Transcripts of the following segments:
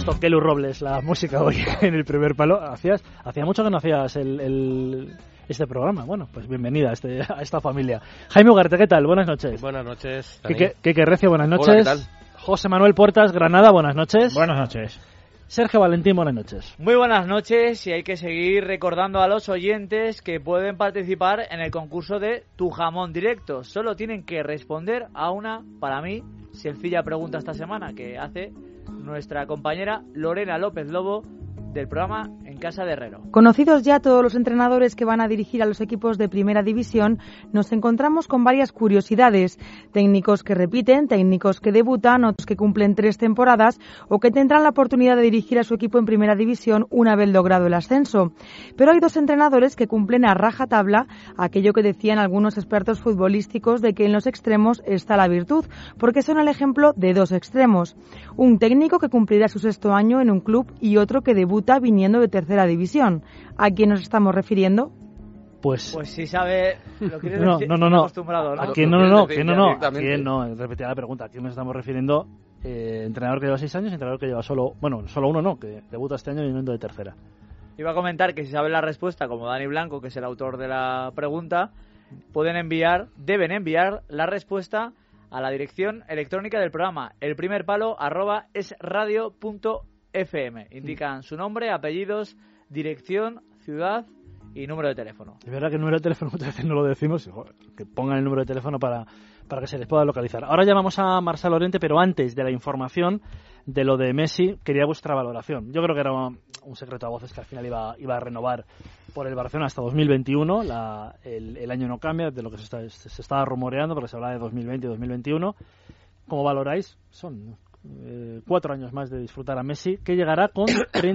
puesto Kelu Robles la música hoy en el primer palo. Hacía mucho que no hacías este programa. Bueno, pues bienvenida a esta familia. Jaime Ugarte, ¿qué tal? Buenas noches. Buenas noches. Quique Recio, buenas noches. Hola, ¿qué tal? José Manuel Puertas, Granada, buenas noches. Buenas noches. Sergio Valentín, buenas noches. Muy buenas noches, y hay que seguir recordando a los oyentes que pueden participar en el concurso de Tu Jamón Directo. Solo tienen que responder a una, para mí, sencilla pregunta esta semana que hace nuestra compañera Lorena López Lobo del programa En Casa de Herrero. Conocidos ya todos los entrenadores que van a dirigir a los equipos de Primera División, nos encontramos con varias curiosidades. Técnicos que repiten, técnicos que debutan, otros que cumplen 3 temporadas o que tendrán la oportunidad de dirigir a su equipo en Primera División una vez logrado el ascenso. Pero hay 2 entrenadores que cumplen a rajatabla aquello que decían algunos expertos futbolísticos de que en los extremos está la virtud, porque son el ejemplo de 2 extremos. Un técnico que cumplirá su 6º año en un club y otro que debuta viniendo de Tercera División. ¿A quién nos estamos refiriendo? Pues si sabe, lo quieres no, decir, no. acostumbrado, ¿no? ¿A quién no? ¿A quién no? Repetía la pregunta. ¿A quién nos estamos refiriendo? Entrenador que lleva 6 años, entrenador que lleva solo uno no, que debuta este año viniendo de Tercera. Iba a comentar que si sabe la respuesta, como Dani Blanco, que es el autor de la pregunta, deben enviar la respuesta a la dirección electrónica del programa, elprimerpalo@esradio.fm. Indican su nombre, apellidos, dirección, ciudad y número de teléfono. Es verdad que el número de teléfono muchas veces no lo decimos, que pongan el número de teléfono para que se les pueda localizar. Ahora llamamos a Marcel Lorente, pero antes de la información de lo de Messi, quería vuestra valoración. Yo creo que era un secreto a voces que al final iba a renovar por el Barcelona hasta 2021. El año no cambia, de lo que se estaba rumoreando, porque se hablaba de 2020 y 2021. ¿Cómo valoráis? Son 4 años más de disfrutar a Messi, que llegará con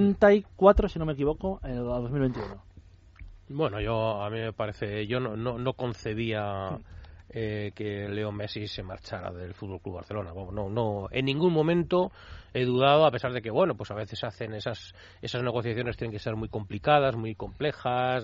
34, si no me equivoco, a 2021. Bueno, a mí me parece, yo no concebía que Leo Messi se marchara del Fútbol Club Barcelona. No, en ningún momento he dudado, a pesar de que, bueno, pues a veces hacen esas negociaciones, tienen que ser muy complicadas, muy complejas,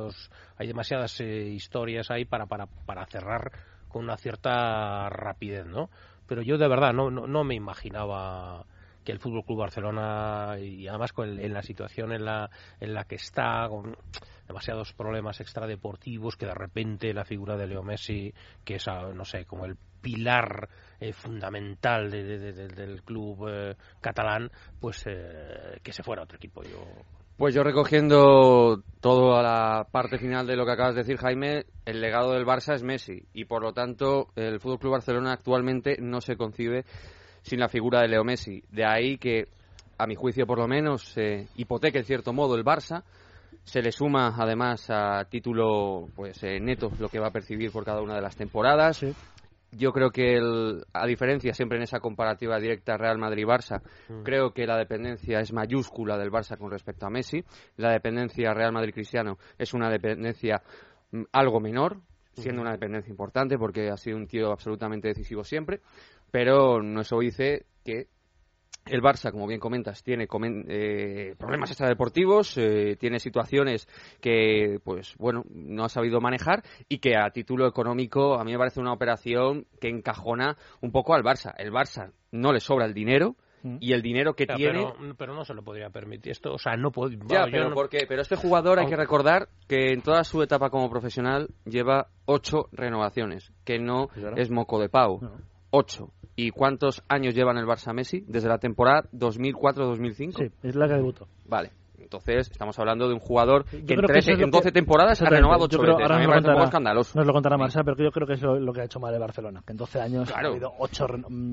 hay demasiadas historias ahí para cerrar con una cierta rapidez, ¿no? Pero yo de verdad no me imaginaba que el Fútbol Club Barcelona, y además en la situación en la que está, con demasiados problemas extradeportivos, que de repente la figura de Leo Messi, que es, no sé, como el pilar fundamental del club catalán, pues que se fuera a otro equipo. Pues yo, recogiendo todo a la parte final de lo que acabas de decir, Jaime, el legado del Barça es Messi, y por lo tanto el FC Barcelona actualmente no se concibe sin la figura de Leo Messi. De ahí que, a mi juicio por lo menos, hipoteca en cierto modo el Barça. Se le suma además a título neto lo que va a percibir por cada una de las temporadas. Sí. Yo creo que, a diferencia siempre en esa comparativa directa Real Madrid-Barça, creo que la dependencia es mayúscula del Barça con respecto a Messi. La dependencia Real Madrid-Cristiano es una dependencia algo menor, siendo una dependencia importante porque ha sido un tío absolutamente decisivo siempre, pero no eso dice que el Barça, como bien comentas, tiene problemas extradeportivos, tiene situaciones que, no ha sabido manejar, y que a título económico a mí me parece una operación que encajona un poco al Barça. El Barça no le sobra el dinero, y el dinero que tiene... Pero no se lo podría permitir esto, o sea, no puedo... Pero este jugador, hay que recordar que en toda su etapa como profesional lleva 8 renovaciones, que no es moco de pavo. No. 8. ¿Y cuántos años lleva en el Barça Messi? Desde la temporada 2004-2005. Sí, es la que debutó. Vale. Entonces, estamos hablando de un jugador que en 12 temporadas ha renovado 8 veces. Ahora me parece un poco escandaloso. Nos lo contará Marcel, pero yo creo que es lo que ha hecho mal el Barcelona. Que en 12 años ha habido 8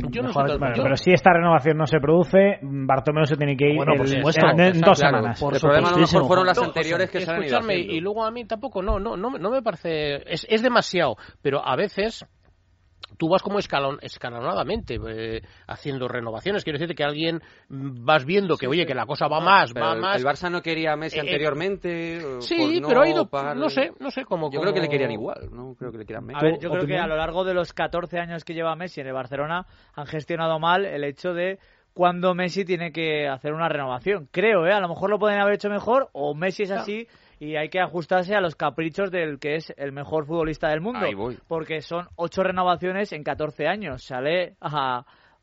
Pero si esta renovación no se produce, Bartomeu se tiene que ir en 2 semanas. El problema a lo mejor fueron las anteriores que se han ido haciendo. Y luego a mí tampoco, no me parece... Es demasiado, pero a veces... Tú vas como escalonadamente haciendo renovaciones. Quiero decirte que alguien vas viendo que, que la cosa va más. El Barça no quería a Messi anteriormente. Sí, pero ha ido, no sé cómo. Yo creo que le querían igual, no creo que le quieran Messi. A ver, yo creo que a lo largo de los 14 años que lleva Messi en el Barcelona han gestionado mal el hecho de cuando Messi tiene que hacer una renovación. Creo, a lo mejor lo pueden haber hecho mejor, o Messi es así... Y hay que ajustarse a los caprichos del que es el mejor futbolista del mundo. Porque son 8 renovaciones en 14 años. Sale a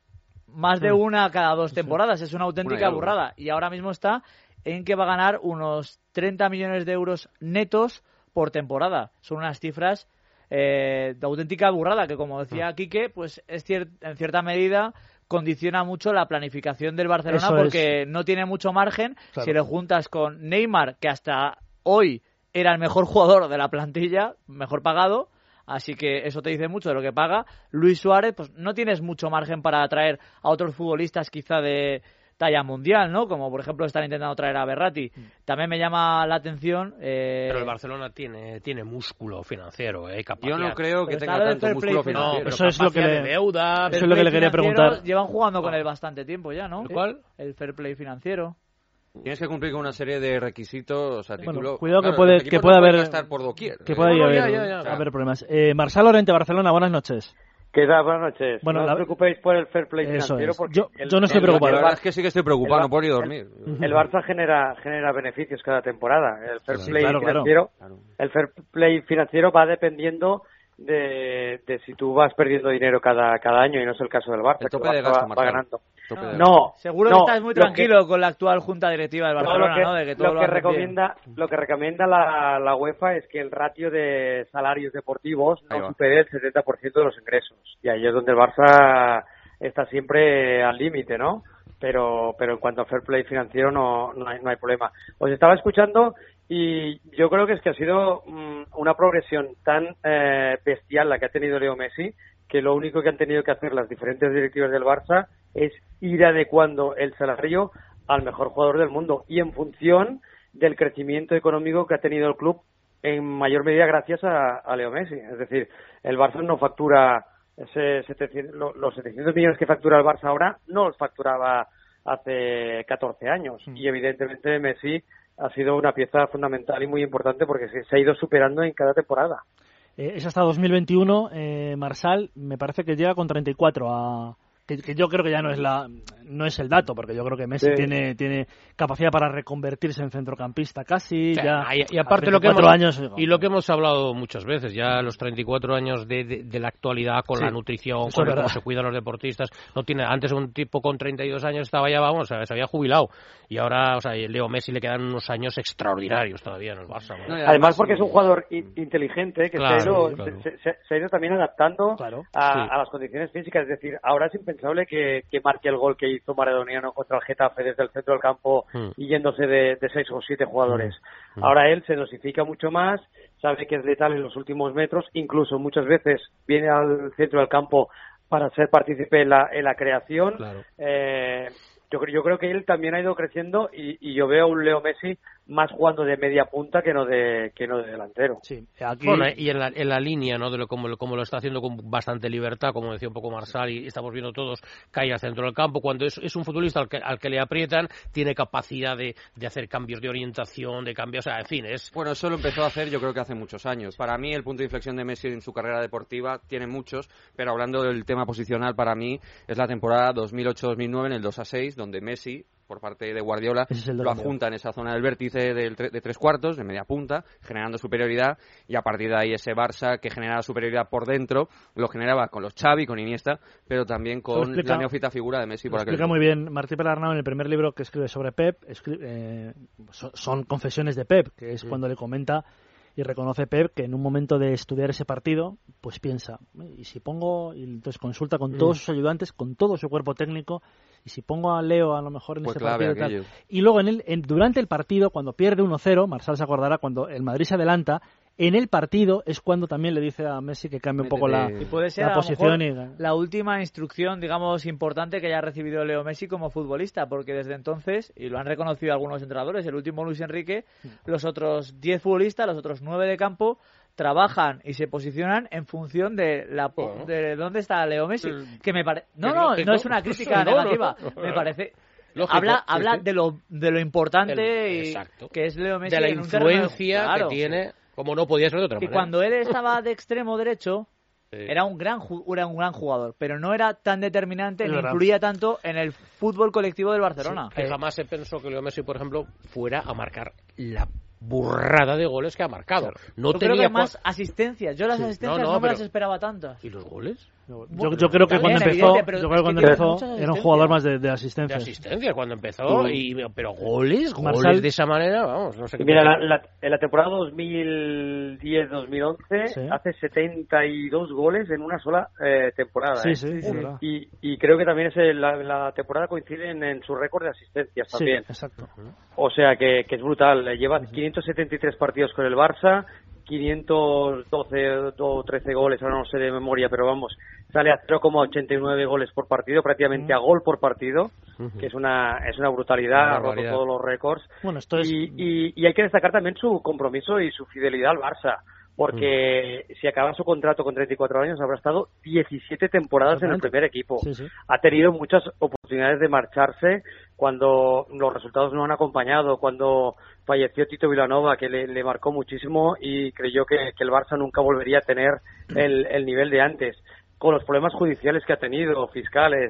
más de una cada 2 temporadas. Es una auténtica burrada. Y ahora mismo está en que va a ganar unos 30 millones de euros netos por temporada. Son unas cifras de auténtica burrada que, como decía Quique, pues es en cierta medida condiciona mucho la planificación del Barcelona porque no tiene mucho margen. Claro. Si lo juntas con Neymar, que hasta hoy era el mejor jugador de la plantilla, mejor pagado, así que eso te dice mucho de lo que paga. Luis Suárez, pues no tienes mucho margen para atraer a otros futbolistas quizá de talla mundial, ¿no? Como por ejemplo están intentando traer a Berratti. También me llama la atención... Pero el Barcelona tiene músculo financiero, capacidad. Yo no creo que tenga tanto músculo financiero. No, eso es lo que le deuda. Eso es lo que le quería preguntar. Llevan jugando con él bastante tiempo ya, ¿no? ¿El cuál? El fair play financiero. Tienes que cumplir con una serie de requisitos, a título... Bueno, cuidado que puede haber... estar por doquier. Que puede haber problemas. Marçal Llorente, Barcelona, buenas noches. ¿Qué tal? Buenas noches. Bueno, no os preocupéis por el fair play financiero. Porque yo no estoy preocupado. La verdad es que sí que estoy preocupado, no puedo ni dormir. El Barça genera beneficios cada temporada. El fair play financiero, el fair play financiero va dependiendo de si tú vas perdiendo dinero cada año, y no es el caso del Barça. El tope de gasto va ganando. Seguro que estás muy tranquilo con la actual junta directiva del Barcelona, ¿no? De que todo lo que recomienda la UEFA es que el ratio de salarios deportivos no supere el 70% de los ingresos. Y ahí es donde el Barça está siempre al límite, ¿no? Pero en cuanto a fair play financiero no hay problema. Os estaba escuchando y yo creo que ha sido una progresión tan bestial la que ha tenido Leo Messi, que lo único que han tenido que hacer las diferentes directivas del Barça es ir adecuando el salario al mejor jugador del mundo y en función del crecimiento económico que ha tenido el club, en mayor medida gracias a Leo Messi. Es decir, el Barça no factura los 700 millones que factura el Barça ahora, no los facturaba hace 14 años. Y evidentemente Messi ha sido una pieza fundamental y muy importante porque se ha ido superando en cada temporada. Es hasta 2021, Marçal, me parece que llega con 34 que yo creo que ya no es el dato, porque yo creo que Messi tiene capacidad para reconvertirse en centrocampista casi. Y aparte lo que hemos hablado muchas veces, ya los 34 años de la actualidad con la nutrición, con cómo se cuidan los deportistas. Antes un tipo con 32 años estaba ya, se había jubilado. Y ahora, Leo Messi le quedan unos años extraordinarios todavía en el Barça. Además porque es un jugador inteligente que se ha ido también adaptando a las condiciones físicas. Es decir, ahora es impensable que marque el gol que hizo Maradoniano contra el Getafe desde el centro del campo y yéndose de 6 o 7 jugadores. Ahora él se dosifica mucho más, sabe que es letal en los últimos metros, incluso muchas veces viene al centro del campo para ser partícipe en la creación. Yo creo que él también ha ido creciendo y yo veo a un Leo Messi más jugando de media punta que no de delantero. Sí, aquí... Bueno, y en la línea, ¿no? De como lo está haciendo con bastante libertad, como decía un poco Marçal, y estamos viendo todos, cae al centro del campo. Cuando es un futbolista al que le aprietan, tiene capacidad de hacer cambios de orientación, de cambios, en fin, es... Bueno, eso lo empezó a hacer yo creo que hace muchos años. Para mí el punto de inflexión de Messi en su carrera deportiva tiene muchos, pero hablando del tema posicional, para mí es la temporada 2008-2009 en el 2-6, donde Messi, por parte de Guardiola, lo adjunta en esa zona del vértice de 3/4, de media punta, generando superioridad, y a partir de ahí ese Barça que generaba superioridad por dentro, lo generaba con los Xavi, con Iniesta, pero también con la neófita figura de Messi. Por explica muy bien Martí Pelarnau en el primer libro que escribe sobre Pep, son confesiones de Pep, que es cuando le comenta y reconoce Pep que en un momento de estudiar ese partido, pues piensa, y si pongo, y entonces consulta con todos sus ayudantes, con todo su cuerpo técnico, y si pongo a Leo a lo mejor en ese partido y tal. Y luego durante el partido, cuando pierde 1-0, Marçal se acordará, cuando el Madrid se adelanta, en el partido es cuando también le dice a Messi que cambie un poco la posición. La última instrucción, digamos, importante que haya recibido Leo Messi como futbolista, porque desde entonces, y lo han reconocido algunos entrenadores, el último Luis Enrique, los otros 10 futbolistas, los otros 9 de campo, trabajan y se posicionan en función de dónde está Leo Messi. Que me no es una crítica negativa, me parece... Habla de lo importante que es Leo Messi, de la influencia que tiene, como no podía ser de otra manera. Y cuando él estaba de extremo derecho, era un gran jugador, pero no era tan determinante ni influía tanto en el fútbol colectivo del Barcelona. Que jamás se pensó que Leo Messi, por ejemplo, fuera a marcar la burrada de goles que ha marcado. Yo creo que más asistencias. Yo las asistencias no me las esperaba tantas. ¿Y los goles? Yo creo que cuando empezó era un jugador más de asistencia. De asistencia cuando empezó, pero goles de esa manera, vamos, no sé qué. Mira, en la temporada 2010-2011 hace 72 goles en una sola temporada. Sí, y creo que también la temporada coincide en su récord de asistencias también. Sí, exacto. O sea que es brutal. Lleva 573 partidos con el Barça, 512 o 13 goles, ahora no sé de memoria, pero vamos, sale a 0,89 goles por partido, prácticamente a gol por partido, que es una brutalidad, ha roto todos los récords. Bueno, esto es... y hay que destacar también su compromiso y su fidelidad al Barça, porque si acaba su contrato con 34 años habrá estado 17 temporadas en el primer equipo. Sí. Ha tenido muchas oportunidades de marcharse cuando los resultados no han acompañado, cuando falleció Tito Vilanova, que le marcó muchísimo y creyó que el Barça nunca volvería a tener el nivel de antes. Con los problemas judiciales que ha tenido, fiscales,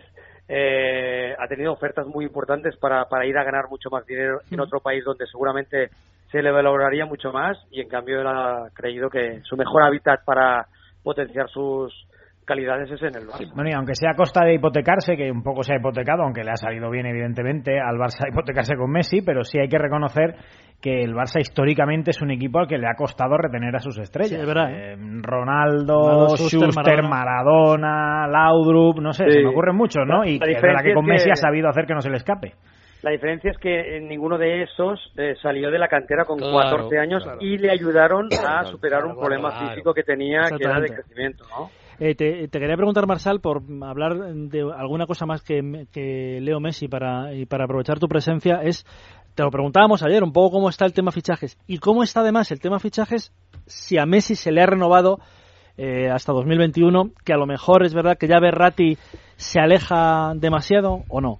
ha tenido ofertas muy importantes para ir a ganar mucho más dinero en otro país donde seguramente se le valoraría mucho más, y en cambio él ha creído que su mejor hábitat para potenciar sus calidades es en el Barça. Bueno, y aunque sea a costa de hipotecarse, que un poco se ha hipotecado, aunque le ha salido bien evidentemente al Barça hipotecarse con Messi, pero sí hay que reconocer que el Barça históricamente es un equipo al que le ha costado retener a sus estrellas. Sí, es verdad, Ronaldo, Schuster, Maradona, Laudrup, no sé, se me ocurren muchos, ¿no? Y es verdad que con Messi ha sabido hacer que no se le escape. La diferencia es que ninguno de esos salió de la cantera con 14 años y le ayudaron a superar un problema físico que tenía, que era de crecimiento, ¿no? Te quería preguntar, Marsal, por hablar de alguna cosa más que Leo Messi y para aprovechar tu presencia, te lo preguntábamos ayer, un poco cómo está el tema fichajes y cómo está además el tema fichajes si a Messi se le ha renovado hasta 2021, que a lo mejor es verdad que ya Verratti se aleja demasiado o no.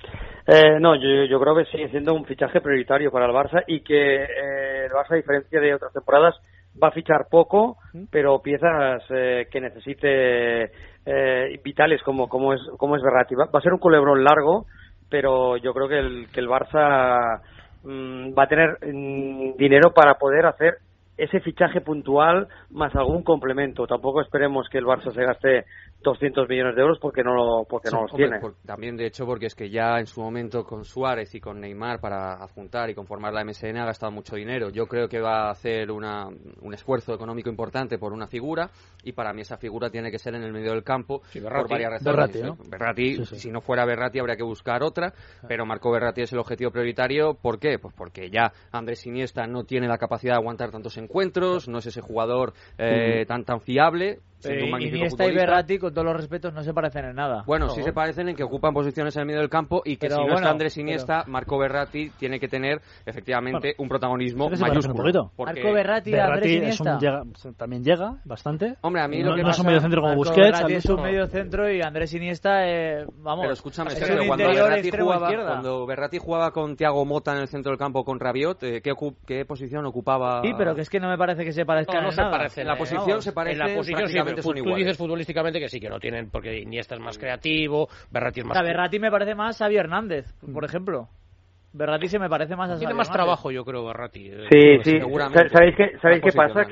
No, yo creo que sigue siendo un fichaje prioritario para el Barça y que el Barça, a diferencia de otras temporadas, va a fichar poco, pero piezas que necesite vitales como es Verratti. Va a ser un culebrón largo, pero yo creo que el Barça va a tener dinero para poder hacer ese fichaje puntual más algún complemento. Tampoco esperemos que el Barça se gaste 200 millones de euros porque no los tiene. También, de hecho, porque es que ya en su momento con Suárez y con Neymar para adjuntar y conformar la MSN ha gastado mucho dinero. Yo creo que va a hacer un esfuerzo económico importante por una figura, y para mí esa figura tiene que ser en el medio del campo, por varias razones. Verratti, ¿no? Si no fuera Verratti habría que buscar otra, pero Marco Verratti es el objetivo prioritario. ¿Por qué? Pues porque ya Andrés Iniesta no tiene la capacidad de aguantar tantos encuentros, no es ese jugador tan fiable. Iniesta y Verratti, con todos los respetos, no se parecen en nada. Bueno, sí se parecen en que ocupan posiciones en el medio del campo, y que si no está Andrés Iniesta, Marco Verratti tiene que tener efectivamente un protagonismo mayúsculo. Marco Verratti, Andrés Iniesta también llega bastante. Hombre, a mí no, lo que no es un mediocentro como Marco Busquets. Verratti es un mediocentro y Andrés Iniesta, vamos. Pero escúchame, es cuando Verratti jugaba con Thiago Motta en el centro del campo con Rabiot, ¿qué posición ocupaba? Sí, pero que es que no me parece que se parezcan en nada. La posición se parece, prácticamente son iguales. Tú dices futbolísticamente que sí, que no tienen, porque Iniesta es más creativo, Verratti es más... Verratti me parece más Xavi Hernández, por ejemplo. Verratti se me parece más a Xavi Tiene más trabajo, yo creo, Verratti. Sí. ¿Sabéis qué pasa?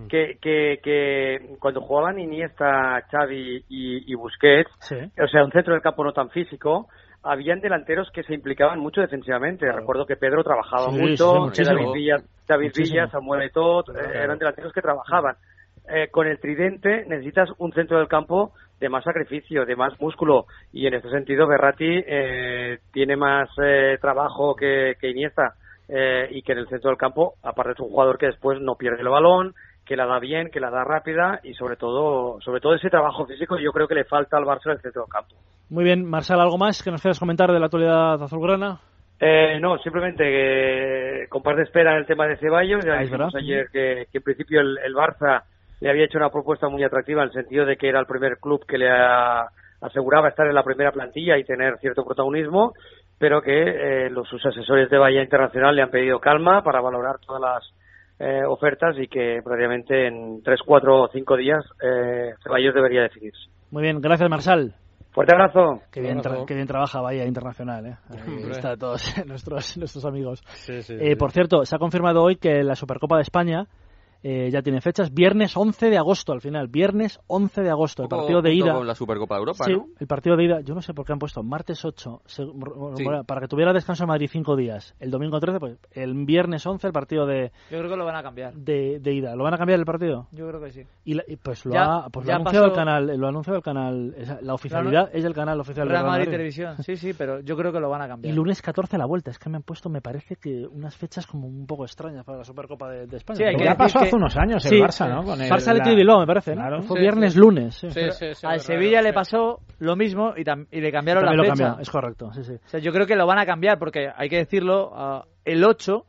Que cuando jugaban Iniesta, Xavi y Busquets, o sea, un centro del campo no tan físico, habían delanteros que se implicaban mucho defensivamente. Claro. Recuerdo que Pedro trabajaba mucho, David Villa, Samuel Eto'o, eran delanteros que trabajaban. Con el tridente necesitas un centro del campo de más sacrificio, de más músculo, y en este sentido Verratti tiene más trabajo que Iniesta, y que en el centro del campo, aparte es un jugador que después no pierde el balón, que la da bien, que la da rápida, y sobre todo ese trabajo físico yo creo que le falta al Barça en el centro del campo. Muy bien, Marsal, ¿algo más que nos quieras comentar de la actualidad azulgrana? No, simplemente con par de espera en el tema de Ceballos. Ya dijimos ayer que en principio el Barça le había hecho una propuesta muy atractiva, en el sentido de que era el primer club que le aseguraba estar en la primera plantilla y tener cierto protagonismo, pero que sus asesores de Bahía Internacional le han pedido calma para valorar todas las ofertas, y que prácticamente en 3, 4 o 5 días Ceballos debería decidirse. Muy bien, gracias, Marsal. Fuerte abrazo. Qué bien trabaja Bahía Internacional, Ahí está todos nuestros amigos. Sí. Por cierto, se ha confirmado hoy que la Supercopa de España ya tiene fechas. Viernes 11 de agosto al final. Viernes 11 de agosto. El partido de ida. Con la Supercopa de Europa, sí, ¿no? el partido de ida. Yo no sé por qué han puesto martes 8. Para que tuviera descanso en Madrid 5 días. El domingo 13, pues el viernes 11 el partido de... Yo creo que lo van a cambiar. De ida. ¿Lo van a cambiar el partido? Yo creo que sí. Y pues lo ha anunciado el canal. Lo ha anunciado el canal. La oficialidad es el canal oficial de Real Madrid Televisión. Sí, pero yo creo que lo van a cambiar. Y lunes 14 la vuelta. Es que me han puesto, me parece que unas fechas como un poco extrañas para la Supercopa de España. Sí, ya pasó hace unos años el Barça, ¿no? Con Barça Athletic Bilbao, me parece, ¿no? Claro. Fue viernes-lunes. Sí, al Sevilla le pasó lo mismo y le cambiaron la fecha. Es correcto, sí. O sea, yo creo que lo van a cambiar porque hay que decirlo, el 8,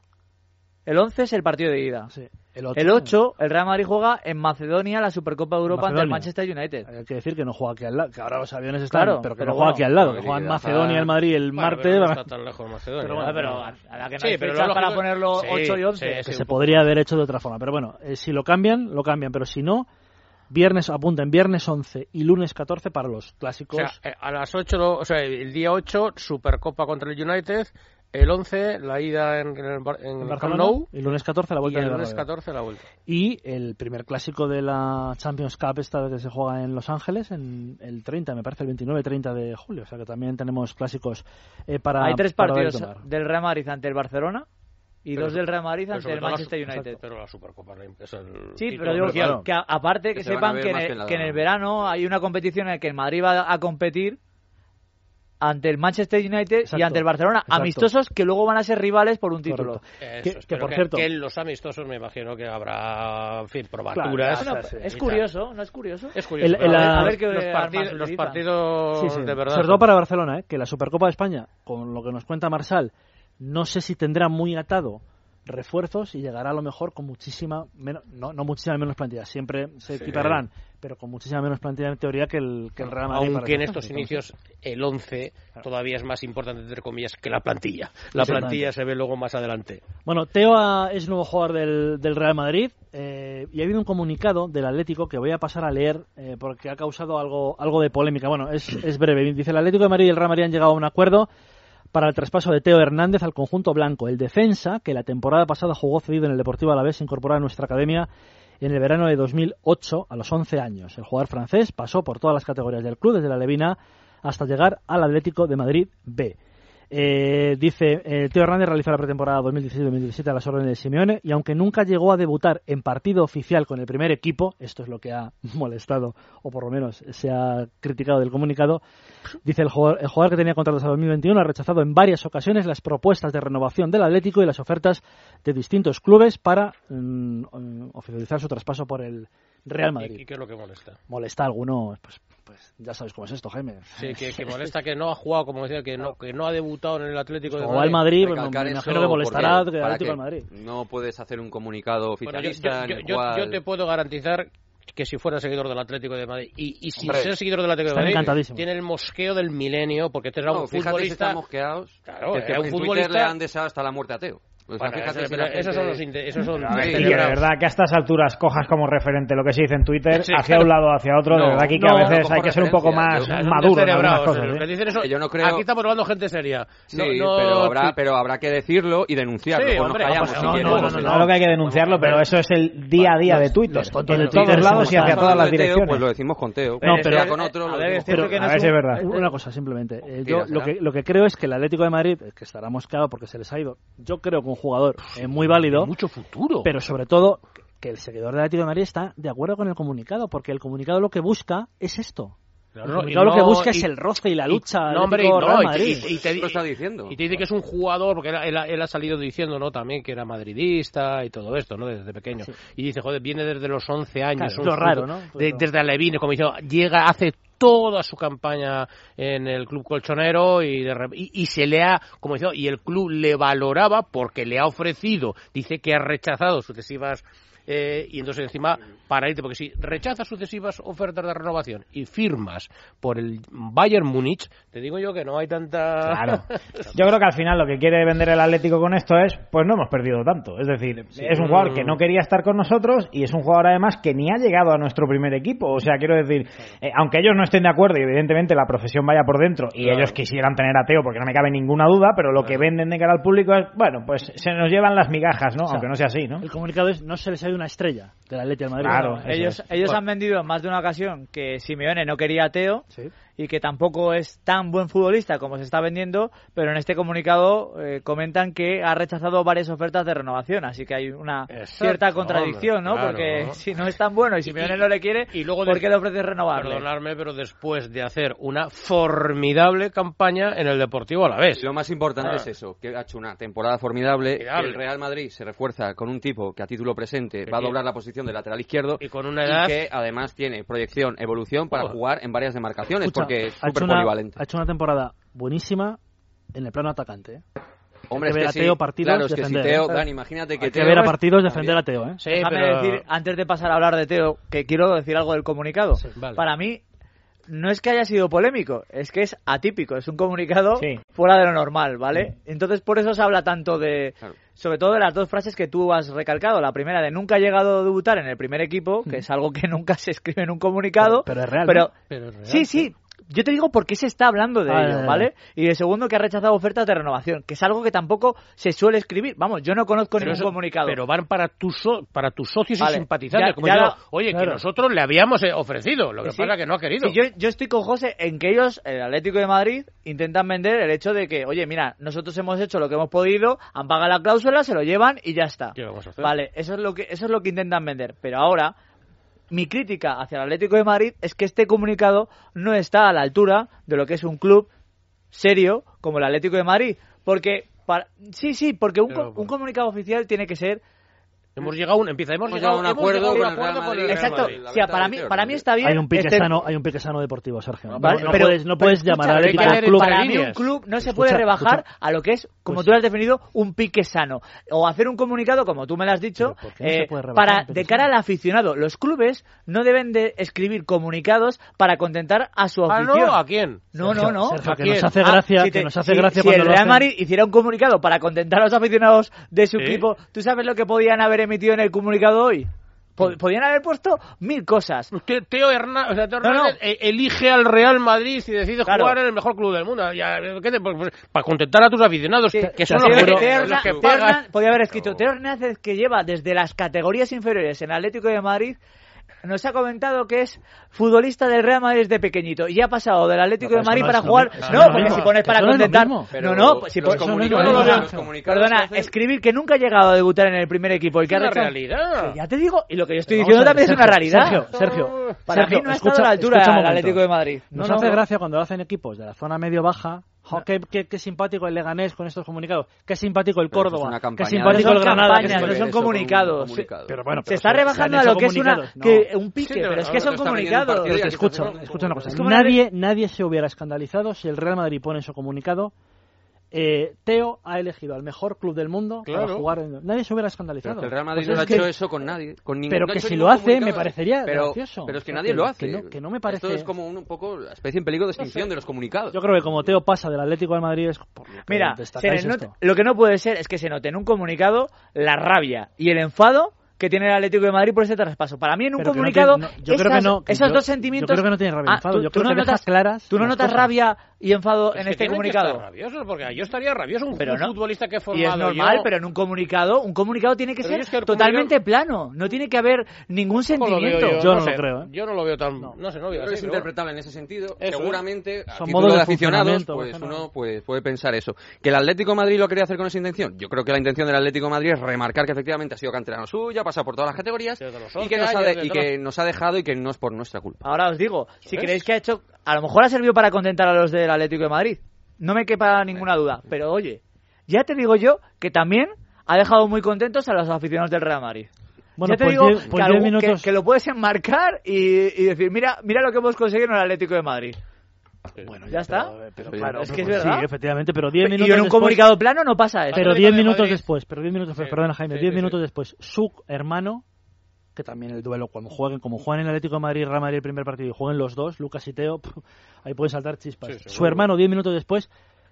el 11 es el partido de ida. Sí. El 8, el Real Madrid juega en Macedonia la Supercopa de Europa ante el Manchester United. Hay que decir que no juega aquí al lado, que ahora los aviones están, pero que no juega bueno, aquí al lado, que juega en Macedonia el Madrid el martes. Pero no está tan lejos Macedonia. Pero a la que no hay fechas para ponerlo 8 y 11. Que se podría haber hecho de otra forma. Pero bueno, si lo cambian, lo cambian. Pero si no, apunten viernes 11 y lunes 14 para los clásicos. O sea, a las 8, el día 8, Supercopa contra el United. El 11, la ida en el Camp Nou. Y el lunes 14 la vuelta. Y el lunes 14 la vuelta. Y el primer clásico de la Champions Cup esta vez que se juega en Los Ángeles, en el 30, me parece, el 29-30 de julio. O sea que también tenemos clásicos para... Hay 3 partidos del Real Madrid ante el Barcelona y 2 del Real Madrid ante el Manchester United. Pero la Supercopa es el... Sí, pero digo que aparte que sepan que en el verano hay una competición en la que el Madrid va a competir ante el Manchester United y ante el Barcelona, amistosos que luego van a ser rivales por un título. Que por cierto, que en los amistosos me imagino que habrá, en fin, probaturas. Claro, es curioso, ¿no es curioso? Es curioso. A ver qué los partidos de verdad. Sobre todo para Barcelona, que la Supercopa de España, con lo que nos cuenta Marsal, no sé si tendrá muy atado refuerzos y llegará a lo mejor con muchísima menos, no muchísima menos plantilla, siempre se equipararán, pero con muchísima menos plantilla en teoría que el Real Madrid. Aunque en estos inicios el 11 todavía es más importante, entre comillas, que la plantilla. La plantilla se ve luego más adelante. Bueno, Teo es nuevo jugador del Real Madrid y ha habido un comunicado del Atlético que voy a pasar a leer porque ha causado algo de polémica. Bueno, es breve. Dice: el Atlético de Madrid y el Real Madrid han llegado a un acuerdo para el traspaso de Teo Hernández al conjunto blanco. El defensa, que la temporada pasada jugó cedido en el Deportivo Alavés, se incorporó a nuestra academia en el verano de 2008 a los 11 años. El jugador francés pasó por todas las categorías del club, desde la Levina hasta llegar al Atlético de Madrid B. Dice, Teo Hernández realizó la pretemporada 2016-2017 a las órdenes de Simeone y aunque nunca llegó a debutar en partido oficial con el primer equipo, esto es lo que ha molestado o por lo menos se ha criticado del comunicado, dice el jugador que tenía contrato hasta 2021 ha rechazado en varias ocasiones las propuestas de renovación del Atlético y las ofertas de distintos clubes para oficializar su traspaso por el Real Madrid. ¿Y qué es lo que molesta? Molesta a algunos, pues ya sabes cómo es esto, Jaime. Sí, que molesta que no ha jugado, como decía, que no ha debutado en el Atlético de Madrid. O al Madrid, me imagino que molestará que el Atlético del Madrid. No puedes hacer un comunicado oficialista. Bueno, yo te puedo garantizar que si fuera seguidor del Atlético de Madrid y sin ser seguidor del Atlético de Madrid tiene el mosqueo del milenio porque este era un futbolista. Fíjate si están mosqueados. Claro, que un en futbolista Twitter le han deseado hasta la muerte a Teo. Bueno, esos son los y de verdad que a estas alturas cojas como referente lo que se dice en Twitter hacia un lado o hacia otro, de verdad que a veces hay que ser un poco más maduro en algunas cosas. Yo no creo... Aquí estamos hablando gente seria. Pero habrá que decirlo y denunciarlo. Sí, hombre, no lo que hay que denunciarlo, pero eso es el día a día de Twitter. En todos lados y hacia todas las direcciones. Pues lo decimos con Teo. No, pero con otro a ver si es verdad. Una cosa simplemente. Yo lo que creo es que el Atlético de Madrid, que estará mosqueado porque se les ha ido, yo creo que un jugador muy válido, mucho futuro, pero sobre todo que el seguidor del Atlético de Madrid está de acuerdo con el comunicado, porque el comunicado lo que busca es esto. Claro, el comunicado lo que busca es el roce y la lucha. Y te está diciendo. Y te dice que es un jugador, porque él ha salido diciendo, ¿no? También que era madridista y todo esto, ¿no? Desde pequeño. Sí. Y dice, joder, viene desde los 11 años. Claro, lo raro, ¿no? Desde Alevine, como dice, hace toda su campaña en el club colchonero y se le ha, como decía, y el club le valoraba porque le ha ofrecido, dice que ha rechazado sucesivas y entonces encima para irte, porque si rechazas sucesivas ofertas de renovación y firmas por el Bayern Múnich, te digo yo que no hay tanta... Claro. Yo creo que al final lo que quiere vender el Atlético con esto es, pues no hemos perdido tanto. Es decir, es un jugador que no quería estar con nosotros y es un jugador además que ni ha llegado a nuestro primer equipo. O sea, quiero decir, aunque ellos no estén de acuerdo y evidentemente la profesión vaya por dentro y ellos quisieran tener a Teo, porque no me cabe ninguna duda, pero lo que venden de cara al público es, bueno, pues se nos llevan las migajas, ¿no? O sea, aunque no sea así, ¿no? El comunicado es, no se les ha hay una estrella del Atleti de Madrid. Claro, ellos han vendido en más de una ocasión que Simeone no quería a Teo, Sí. y que tampoco es tan buen futbolista como se está vendiendo, pero en este comunicado comentan que ha rechazado varias ofertas de renovación, así que hay una cierta contradicción, ¿no? Claro. Porque si no es tan bueno y Simeone no le quiere, y luego ¿por qué le ofrece renovarle? Perdonadme, pero después de hacer una formidable campaña en el Deportivo Alavés. Lo más importante es eso, que ha hecho una temporada formidable, que el Real Madrid se refuerza con un tipo que a título presente va a doblar la posición de lateral izquierdo y con una edad y que además tiene proyección, evolución para jugar en varias demarcaciones, Escucha, porque es ha súper hecho polivalente. Ha hecho una temporada buenísima en el plano atacante, ¿eh? Hombre, Hay que es ver a que Teo sí, partidos claro, es que si defender, Teo, ¿eh? Dani, imagínate que Hay que Teo ver a es- partidos defender a Teo, ¿eh? Sí, Déjame pero... decir, antes de pasar a hablar de Teo, que quiero decir algo del comunicado. Vale. Para mí, no es que haya sido polémico, es que es atípico, es un comunicado Sí. fuera de lo normal, ¿vale? Entonces, por eso se habla tanto de... Claro. Sobre todo de las dos frases que tú has recalcado. La primera, de nunca ha llegado a debutar en el primer equipo, que es algo que nunca se escribe en un comunicado. Pero es real, Pero, ¿no? Pero es real, sí. Yo te digo por qué se está hablando de ello, ya. ¿vale? Y de segundo, que ha rechazado ofertas de renovación, que es algo que tampoco se suele escribir. Vamos, yo no conozco Pero ningún eso- comunicado. Pero van para tus socios Vale, y simpatizantes. ya- Como ya yo, la- oye, claro. que nosotros le habíamos ofrecido. Lo que Sí. pasa que no ha querido. Sí, yo estoy con José en que ellos, el Atlético de Madrid, intentan vender el hecho de que, oye, mira, nosotros hemos hecho lo que hemos podido, han pagado la cláusula, se lo llevan y ya está. ¿Qué vamos a hacer? Vale, eso es lo que intentan vender. Pero ahora, mi crítica hacia el Atlético de Madrid es que este comunicado no está a la altura de lo que es un club serio como el Atlético de Madrid. Porque, porque un comunicado oficial tiene que ser... Hemos llegado a un acuerdo con el Real Madrid. Exacto. Madrid, la O sea, venta para de mí, Teo, para mí ¿no? está bien. Hay un pique sano deportivo, Sergio. Vale, no pero- puedes pero llamar al escucha, Atlético hay que club. Para mí un líneas. club no se Escucha, puede rebajar escucha. a lo que es, como Pues- tú lo has definido, un pique sano. O hacer un comunicado, como tú me lo has dicho, Pero ¿por qué no se puede rebajar un para pique de cara sano? al aficionado. Los clubes no deben de escribir comunicados para contentar a su Ah, afición. no, ¿a quién? No. Sergio, ¿A que quién? nos hace gracia, si que te- nos hace si- gracia si cuando el lo Real hacen. Madrid hiciera un comunicado para contentar a los aficionados de su ¿Sí? equipo, ¿tú sabes lo que podían haber emitido en el comunicado hoy? Podían haber puesto 1000 cosas. Teo Hernández, No. elige al Real Madrid y decide Claro. jugar en el mejor club del mundo. Para contentar a tus aficionados, Sí, que son Teo- los que, Teo los que Hernández- pagan. podía haber escrito Teo Hernández, que lleva desde las categorías inferiores en Atlético de Madrid, nos ha comentado que es futbolista del Real Madrid desde pequeñito y ha pasado del Atlético No, de pero Madrid eso no para es lo jugar. mismo. No, Eso no es porque lo si pones mismo. para Eso no es lo contentar. mismo. Pero Pues si los pones. comunicados, no, los comunicados Perdona, que hacen- escribir que nunca ha llegado a debutar en el primer equipo y que ha Es una rechazado- realidad. Ya te digo, y lo que yo estoy Vamos diciendo a ver, también es una realidad. Sergio, Para Sergio, mí no ha escucha- estado a la altura escucha un del momento. Atlético de Madrid. Nos hace gracia cuando lo hacen equipos de la zona medio-baja. Jo, qué simpático el Leganés con estos comunicados. Qué simpático el Pero eso es Córdoba. una Qué campaña simpático de- el Granada. campañas, qué no simpático- son Eso con un comunicados. comunicado. Pero bueno, Se pero está se rebajando han a lo hecho que es comunicados. un pique, Sí, pero es no, que no, son te está viniendo un comunicados. partido y aquí Escucha, está escucha una cosa. Es como Nadie se hubiera escandalizado si el Real Madrid pone en su comunicado Teo ha elegido al mejor club del mundo para Claro. jugar. Nadie se hubiera Pero escandalizado. es que el Real Madrid Pues no es ha que- hecho eso con nadie. Con ningún, Pero no ha que hecho si ningún lo hace, comunicado. me parecería pero, gracioso. Pero es que O sea, nadie lo hace. que no me parece. Esto es como un poco la especie en peligro de extinción de los comunicados. Yo creo que como Teo pasa del Atlético al Madrid es por lo que Mira, destacáis esto. lo que no puede ser es que se note en un comunicado la rabia y el enfado que tiene el Atlético de Madrid por ese traspaso. Para mí en un Pero que no comunicado tiene- no, yo creo que no, que esos yo- dos sentimientos... yo creo que no tiene rabia y enfado, yo creo que deja claras ¿Tú no las notas cosas. rabia y enfado en Es que este tienen que comunicado? estar rabiosos, porque yo estaría rabioso. Un Pero no. futbolista que he Y formado es normal, yo, pero en un comunicado tiene que Pero ser yo es que el totalmente plano. No tiene que haber ningún ¿cómo lo veo sentimiento. Yo no sé, lo creo, ¿eh? Yo no lo veo tan... No sé, no Yo veo creo que así, es pero interpretable en ese sentido. Eso, Seguramente, a Son título modos de de aficionados, funcionamiento, pues bueno. uno puede pensar eso. ¿Que el Atlético de Madrid lo quería hacer con esa intención? Yo creo que la intención del Atlético de Madrid es remarcar que efectivamente ha sido canterano suya, pasa por todas las categorías Desde los y que nos ha 11 años, y que nos ha dejado y que no es por nuestra culpa. Ahora os digo, si ¿Ves? creéis que ha hecho... A lo mejor ha servido para contentar a los del Atlético de Madrid. No me quepa ninguna duda. Pero oye, ya te digo yo que también ha dejado muy contentos a los aficionados del Real Madrid. Bueno, ya te pues digo 10 que, minutos. que lo puedes enmarcar y decir, mira lo que hemos conseguido en el Atlético de Madrid. Bueno, ¿Ya está? Pero Sí, claro, es que es pues verdad. Sí, efectivamente, pero 10 Y minutos en un después, comunicado plano no pasa eso. pero Atlético 10 de minutos Madrid. después, perdona Jaime, Sí, 10 sí, minutos sí. después, su hermano, que también el duelo, como jueguen en el Atlético de Madrid y Real Madrid el primer partido y jueguen los dos, Lucas y Teo, ahí pueden saltar chispas. Sí, seguro. Su hermano 10 minutos después,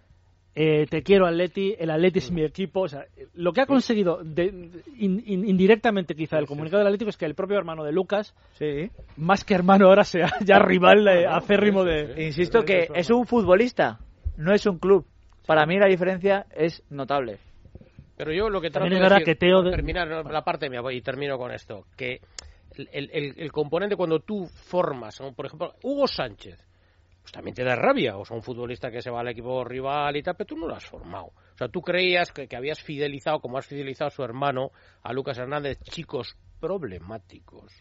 te quiero Atleti, el Atleti es mi equipo, o sea, lo que ha conseguido indirectamente quizá el comunicado del Atlético es que el propio hermano de Lucas, Sí. más que hermano ahora sea ya rival acérrimo de... Insisto que es un futbolista, no es un club. Para mí la diferencia es notable. Pero yo lo que trato También es verdad que Teo... terminar la parte mía, y termino con esto, que el componente cuando tú formas, por ejemplo, Hugo Sánchez, pues también te da rabia, o sea, un futbolista que se va al equipo rival y tal, pero tú no lo has formado. O sea, tú creías que habías fidelizado, como has fidelizado a su hermano, a Lucas Hernández, chicos problemáticos,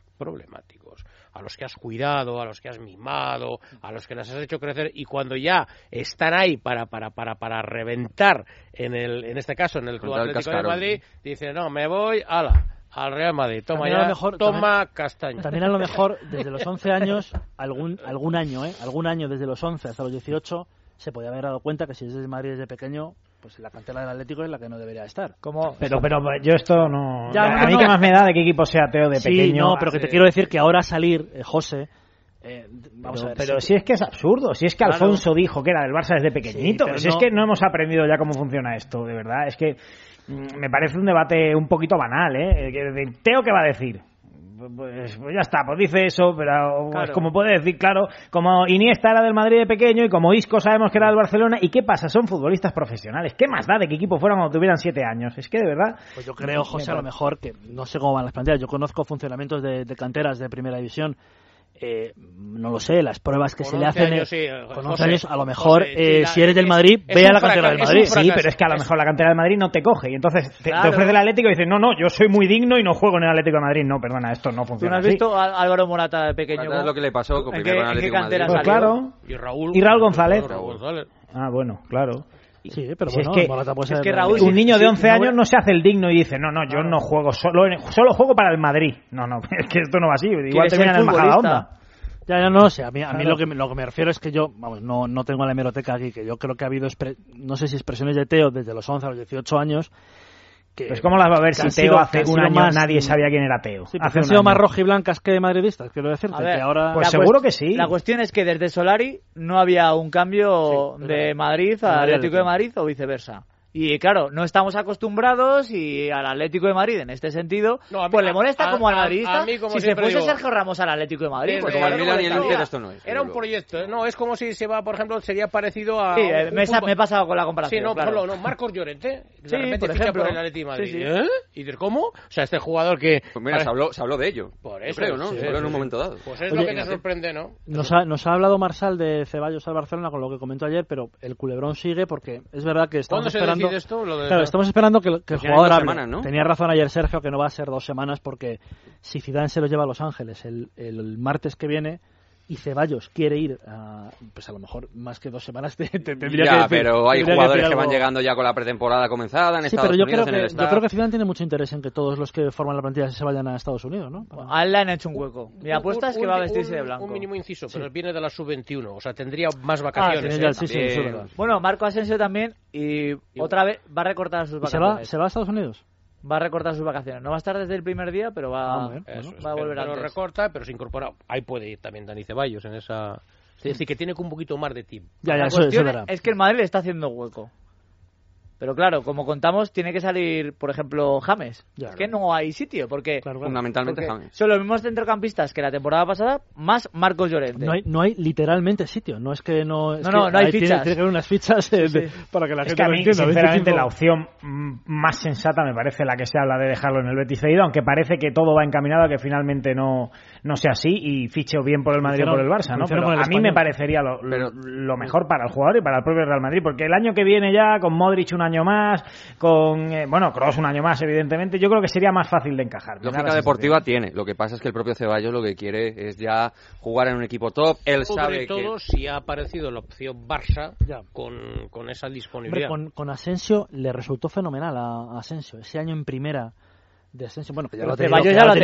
a los que has cuidado, a los que has mimado, a los que les has hecho crecer, y cuando ya están ahí para reventar, en este caso en el Club Atlético de Madrid, dice, no, me voy, al Real Madrid, toma castaño. También a lo mejor desde los 11 años, algún año desde los 11 hasta los 18, se podía haber dado cuenta que si es desde Madrid desde pequeño, pues la cantera del Atlético es la que no debería estar. Pero yo esto no... a mí que más me da de qué equipo sea Teo de pequeño. Sí, no, pero que te quiero decir que ahora salir, José... vamos a ver, pero si es que es absurdo, si es que Alfonso dijo que era del Barça desde pequeñito, si es que no hemos aprendido ya cómo funciona esto, de verdad, es que me parece un debate un poquito banal, ¿Teo qué va a decir? Pues ya está, pues dice eso, pero pues como puede decir, claro, como Iniesta era del Madrid de pequeño y como Isco sabemos que era del Barcelona, ¿y qué pasa? Son futbolistas profesionales, ¿qué más da de qué equipo fueran cuando tuvieran 7 años? Es que de verdad... Pues yo creo, José, a lo mejor, que no sé cómo van las plantillas, yo conozco funcionamientos de canteras de primera división, no lo sé, las pruebas que se le hacen con 11 años, a lo mejor si eres del Madrid, ve a la cantera del Madrid. Sí, pero es que a lo mejor la cantera del Madrid no te coge y entonces te ofrece el Atlético y dices, no, yo soy muy digno y no juego en el Atlético de Madrid. No, perdona, esto no funciona. ¿Tú no has visto a Álvaro Morata de pequeño? Es lo que le pasó con ¿En primero en qué Atlético de cantera Madrid. Pues claro. Y Raúl González. González. Ah, bueno, claro. Sí, pero si bueno, es que Raúl, un niño de 11 años no se hace el digno y dice, no, yo no juego, solo juego para el Madrid. No, es que esto no va así. Igual termina en el Majadahonda. Ya no sé, a mí lo que me refiero es que yo, vamos, no tengo la hemeroteca aquí, que yo creo que ha habido, no sé si expresiones de Teo desde los 11 a los 18 años, que... Pues ¿cómo las va a ver si Teo hace un año nadie sabía quién era Teo? Sí, han sido más rojiblancas que madridistas, quiero decirte, que ahora... Pues seguro que sí. La cuestión es que desde Solari no había un cambio de Madrid al Atlético de Madrid o viceversa. Y claro, no estamos acostumbrados y al Atlético de Madrid en este sentido, pues le molesta como al madridista. Si se fuese Sergio Ramos al Atlético de Madrid, pues como el Milan y el Inter esto no es. Era un proyecto, no, es como si se va, por ejemplo, sería parecido a... Sí, me he pasado con la comparación. Sí, no, claro. por ejemplo, Marcos Llorente, de repente por ficha ejemplo, por el Atlético de Madrid. Sí. ¿Y de cómo? O sea, este jugador que... Pues mira, se habló de ello. Por eso, creo, ¿no? Se habló en un momento dado. Pues es lo que te sorprende, ¿no? Nos ha hablado Marsal de Ceballos al Barcelona con lo que comentó ayer, pero el culebrón sigue porque es verdad que estamos esperando... ¿Cuándo se decide esto? Claro, estamos esperando que el jugador hable. Semanas, ¿no? Tenía razón ayer Sergio que no va a ser 2 semanas porque si Zidane se lo lleva a Los Ángeles el martes que viene y Ceballos quiere ir pues a lo mejor más que 2 semanas tendría que decir, pero hay jugadores que van llegando ya con la pretemporada comenzada en Estados Unidos, en el Estado. Yo creo que Zidane tiene mucho interés en que todos los que forman la plantilla se vayan a Estados Unidos, ¿no? A él le han hecho un hueco. Mi apuesta es que va a vestirse de blanco. Un mínimo inciso, pero viene de la sub-21, o sea, tendría más vacaciones. Sí, verdad. Bueno, Marco Asensio también y otra vez va a recortar sus vacaciones. ¿Se va a Estados Unidos? Va a recortar sus vacaciones. No va a estar desde el primer día, pero va a volver pero antes. Recorta, pero se incorpora. Ahí puede ir también Dani Ceballos en esa... Es decir, que tiene un poquito más de tiempo. La cuestión es que el Madrid le está haciendo hueco. Pero claro, como contamos, tiene que salir, por ejemplo, James. Es que no hay sitio, porque... Fundamentalmente James. Son los mismos centrocampistas que la temporada pasada, más Marcos Llorente. No hay literalmente sitio. No es que no... No hay fichas. Tiene que haber unas fichas para que la gente lo entienda. Sinceramente, la opción más sensata me parece la que se habla de dejarlo en el Betis cedido, aunque parece que todo va encaminado a que finalmente no sea así y fiche o bien por el Madrid o por el Barça, ¿no? Pero a mí me parecería lo mejor para el jugador y para el propio Real Madrid, porque el año que viene ya, con Modric un año más, con Kroos un año más, evidentemente, yo creo que sería más fácil de encajar. Lógica deportiva tiene. Lo que pasa es que el propio Ceballos lo que quiere es ya jugar en un equipo top. Él sabe sobre todo si ha aparecido la opción Barça con esa disponibilidad. Hombre, con Asensio le resultó fenomenal a Asensio. Ese año en primera de Asensio, bueno, que ya lo ha tenido.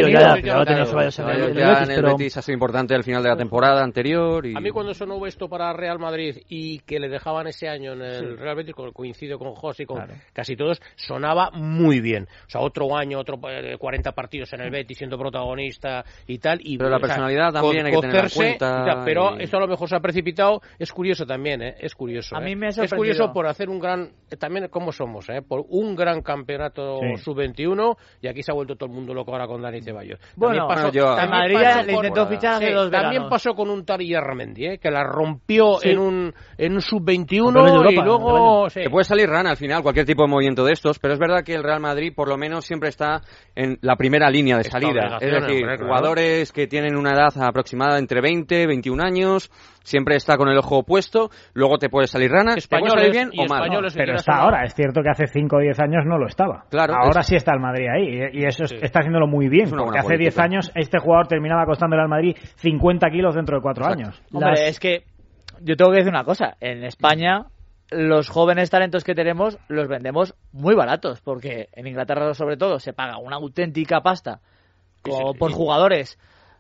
Ceballos en el Betis ha sido importante al final de la temporada anterior. A mí cuando sonó esto para Real Madrid y que le dejaban ese año en el Real Betis, coincido con José y con casi todos, sonaba muy bien. O sea, otro año, 40 partidos en el Betis siendo protagonista y tal. Pero la personalidad también hay que tenerla en cuenta. Pero esto a lo mejor se ha precipitado. Es curioso también, es curioso. A mí me ha sorprendido. Es curioso por hacer un gran, también como somos, por un gran campeonato sub-21 y aquí se ha vuelto todo el mundo loco ahora con Dani Ceballos. Bueno, también Madrid le intentó fichar hace 2 veranos. También pasó con un Tari Armendi, que la rompió en un sub-21 Europa, y luego... Te puede salir rana al final, cualquier tipo de movimiento de estos, pero es verdad que el Real Madrid por lo menos siempre está en la primera línea de salida. Es decir, jugadores que tienen una edad aproximada entre 20 y 21 años, siempre está con el ojo puesto, luego te puede salir rana, te puede salir bien o mal. Pero está ahora, es cierto que hace 5 o 10 años no lo estaba. Claro, ahora sí está el Madrid ahí, y eso está haciéndolo muy bien, porque hace 10 años este jugador terminaba costándole al Madrid 50 kilos dentro de 4 años. Hombre, es que yo tengo que decir una cosa, en España los jóvenes talentos que tenemos los vendemos muy baratos, porque en Inglaterra sobre todo se paga una auténtica pasta por jugadores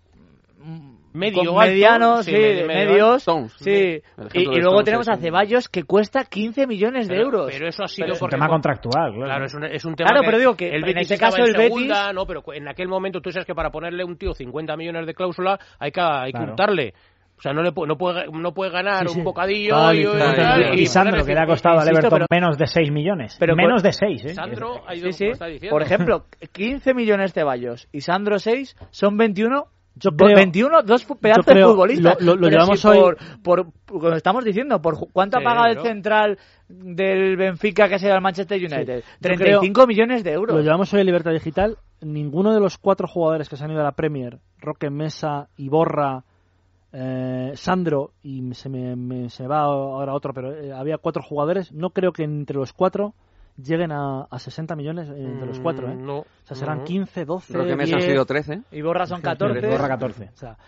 medianos, medios, sí. Y luego tenemos a Ceballos que cuesta 15 millones de euros. Pero eso ha sido es un tema contractual, claro, es un tema. Claro, pero digo que el Betis en este caso el segunda, Betis, no, pero en aquel momento tú sabes que para ponerle a un tío 50 millones de cláusula hay que untarle. O sea, no puede ganar un bocadillo y Sandro, que le ha costado al Everton menos de 6 millones. Pero menos de 6, ¿eh? Sandro ha ido, está diciendo. Por ejemplo, 15 millones Ceballos y Sandro 6 son 21. Yo creo, 21, 2 pedazos de futbolistas. Lo llevamos hoy. Como estamos diciendo, por ¿cuánto ha pagado el central del Benfica que se llama el Manchester United? 35 millones de euros. Lo llevamos hoy en Libertad Digital. Ninguno de los 4 jugadores que se han ido a la Premier, Roque Mesa, Iborra, Sandro, y se va ahora otro, pero había 4 jugadores. No creo que entre los 4 lleguen a 60 millones entre los 4, ¿eh? No. O sea, serán 15, 12, Creo que 10... han sido 13. Y Borra son 14. Borra 14. O sea,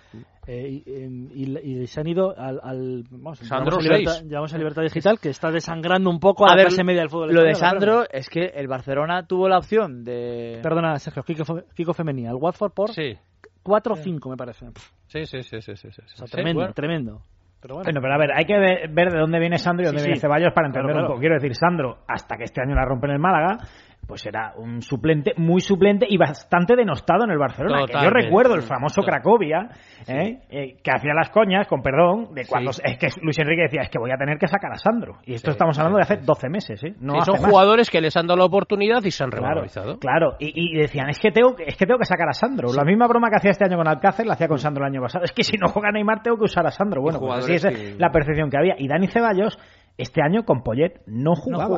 y se han ido al Sandro llevamos a Libertad Digital, que está desangrando un poco a la clase media del fútbol español. Lo de Sandro es que el Barcelona tuvo la opción de... Perdona, Sergio, Kiko Femení, al Watford por 4 o 5, me parece. Sí. O sea, tremendo. Pero bueno, pero a ver, hay que ver de dónde viene Sandro y dónde viene Ceballos para entender un poco. Quiero decir, Sandro, hasta que este año la rompe en el Málaga, pues era un suplente, muy suplente y bastante denostado en el Barcelona. Que yo recuerdo el famoso Cracovia, que hacía las coñas, con perdón, de cuando es que Luis Enrique decía, es que voy a tener que sacar a Sandro. Y esto estamos hablando de hace 12 meses, ¿eh? No hace son más. jugadores que les han dado la oportunidad y se han revalorizado. Claro, y decían, es que tengo que sacar a Sandro. La misma broma que hacía este año con Alcácer la hacía con Sandro el año pasado. Es que si no juega Neymar tengo que usar a Sandro. Bueno, pues así es la percepción que había. Y Dani Ceballos, este año con Poyet no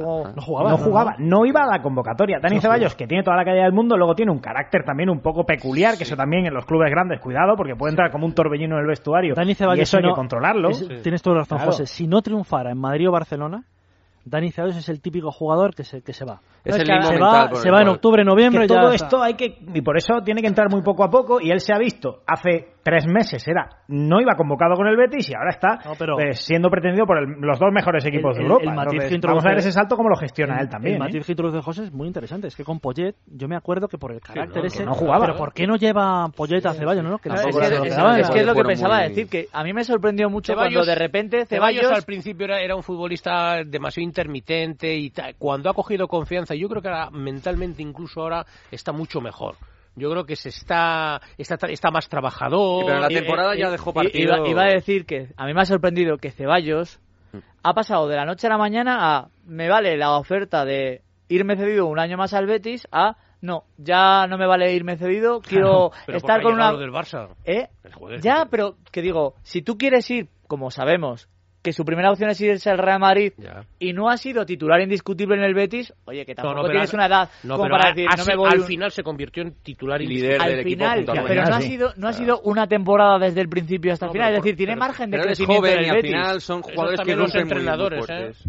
jugaba, no iba a la convocatoria. Dani Ceballos, que tiene toda la calidad del mundo, luego tiene un carácter también un poco peculiar, que eso también en los clubes grandes, cuidado, porque puede entrar como un torbellino en el vestuario. Dani Ceballos, y eso hay que controlarlo. Tienes toda la razón, José. Si no triunfara en Madrid o Barcelona, Dani Ceballos es el típico jugador que se va. Es el limbo mental. Se va en octubre, noviembre. Que todo esto hay que... Y por eso tiene que entrar muy poco a poco. Y él se ha visto hace 3 meses. No iba convocado con el Betis y ahora está siendo pretendido por los 2 mejores equipos de Europa. Entonces, vamos a ver ese salto cómo lo gestiona él también. El matiz que introduce José es muy interesante. Es que con Poyet, yo me acuerdo que por el carácter ese... no jugaba. Pero ¿por qué no lleva Poyet a Ceballos? ¿No? Que es que es lo que pensaba decir. Que a mí me sorprendió mucho cuando de repente Ceballos al principio era un futbolista demasiado intermitente y cuando ha cogido confianza, yo creo que ahora mentalmente incluso ahora está mucho mejor. Yo creo que está más trabajador. Pero en la temporada ya dejó partido. Iba a decir que a mí me ha sorprendido que Ceballos ha pasado de la noche a la mañana a me vale la oferta de irme cedido un año más al Betis a no, ya no me vale irme cedido, quiero estar con una... del Barça. Ya, pero que digo, si tú quieres ir, como sabemos, que su primera opción es irse al Real Madrid y no ha sido titular indiscutible en el Betis, oye, que tampoco tienes una edad como para decir, no me voy... Al final se convirtió en titular líder del equipo. Pero no ha sido una temporada desde el principio hasta el final, es decir, tiene margen de crecimiento en el Betis. Al final son jugadores que los entrenadores,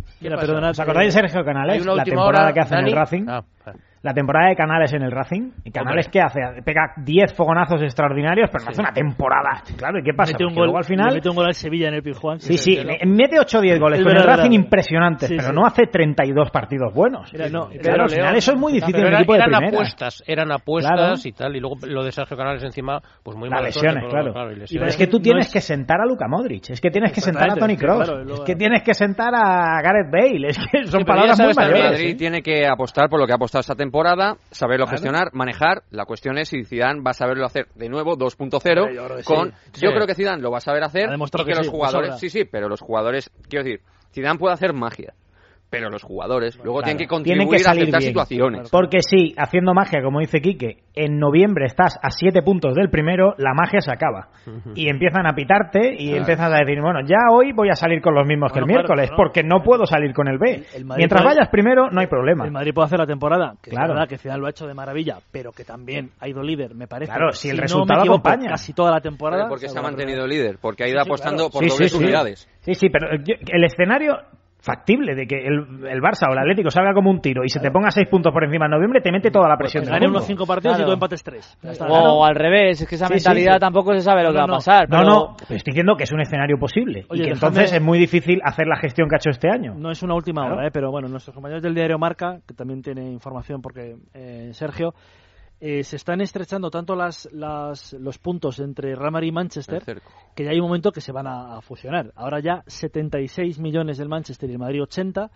¿Os acordáis de Sergio Canales? La temporada que hace en el Racing. La temporada de Canales en el Racing. ¿Y Canales qué hace? Pega 10 fogonazos extraordinarios, pero no hace una temporada. Claro, ¿y qué pasa? Mete un gol al final. Mete un gol al Sevilla en el Pizjuán. Sí, mete 8 o 10 goles con el Racing impresionantes, pero no hace 32 partidos buenos. Claro, al final eso es muy difícil en el equipo de primera. Eran apuestas y tal, y lugo lo de Sergio Canales encima, pues muy mal. Las lesiones, claro. Es que tú tienes que sentar a Luka Modric, es que tienes que sentar a Toni Kroos, es que tienes que sentar a Gareth Bale, es que son palabras muy mayores. Madrid tiene que apostar por lo que ha apostado esta temporada, saberlo gestionar, manejar. La cuestión es si Zidane va a saberlo hacer de nuevo 2.0 con... Yo creo que Zidane lo va a saber hacer y que los jugadores... Sí, pero los jugadores... Quiero decir, Zidane puede hacer magia, pero los jugadores luego tienen que tienen contribuir que a salir aceptar bien. situaciones. Porque si, haciendo magia, como dice Quique, en noviembre estás a 7 puntos del primero, la magia se acaba. Y empiezan a pitarte y empiezas a decir, bueno, ya hoy voy a salir con los mismos que el miércoles, porque no puedo salir con el B. Mientras vayas primero, no hay problema. El Madrid puede hacer la temporada, que Claro. es verdad que Zidane lo ha hecho de maravilla, pero que también ha ido líder, me parece. Claro, si el no resultado me equivoco, acompaña. casi toda la temporada. Porque se ha salvo la mantenido primera. líder, porque ha ido Sí, sí, apostando claro. por dobles unidades. Sí, pero el escenario factible de que el Barça o el Atlético salga como un tiro y se te ponga 6 puntos por encima en noviembre, te mete toda la presión del Gane mundo. unos 5 partidos Claro. y tú empates 3. O al revés, es que esa Sí, mentalidad sí. tampoco se sabe lo que va a No, pasar. No, pero- no, pero estoy diciendo que es un escenario posible Oye, y que déjame- entonces es muy difícil hacer la gestión que ha hecho este año. No es una última Claro. hora, pero bueno, nuestros compañeros del diario Marca, que también tiene información porque Sergio, se están estrechando tanto los puntos entre Real Madrid y Manchester, que ya hay un momento que se van a fusionar. Ahora ya 76 millones del Manchester y el Madrid 80.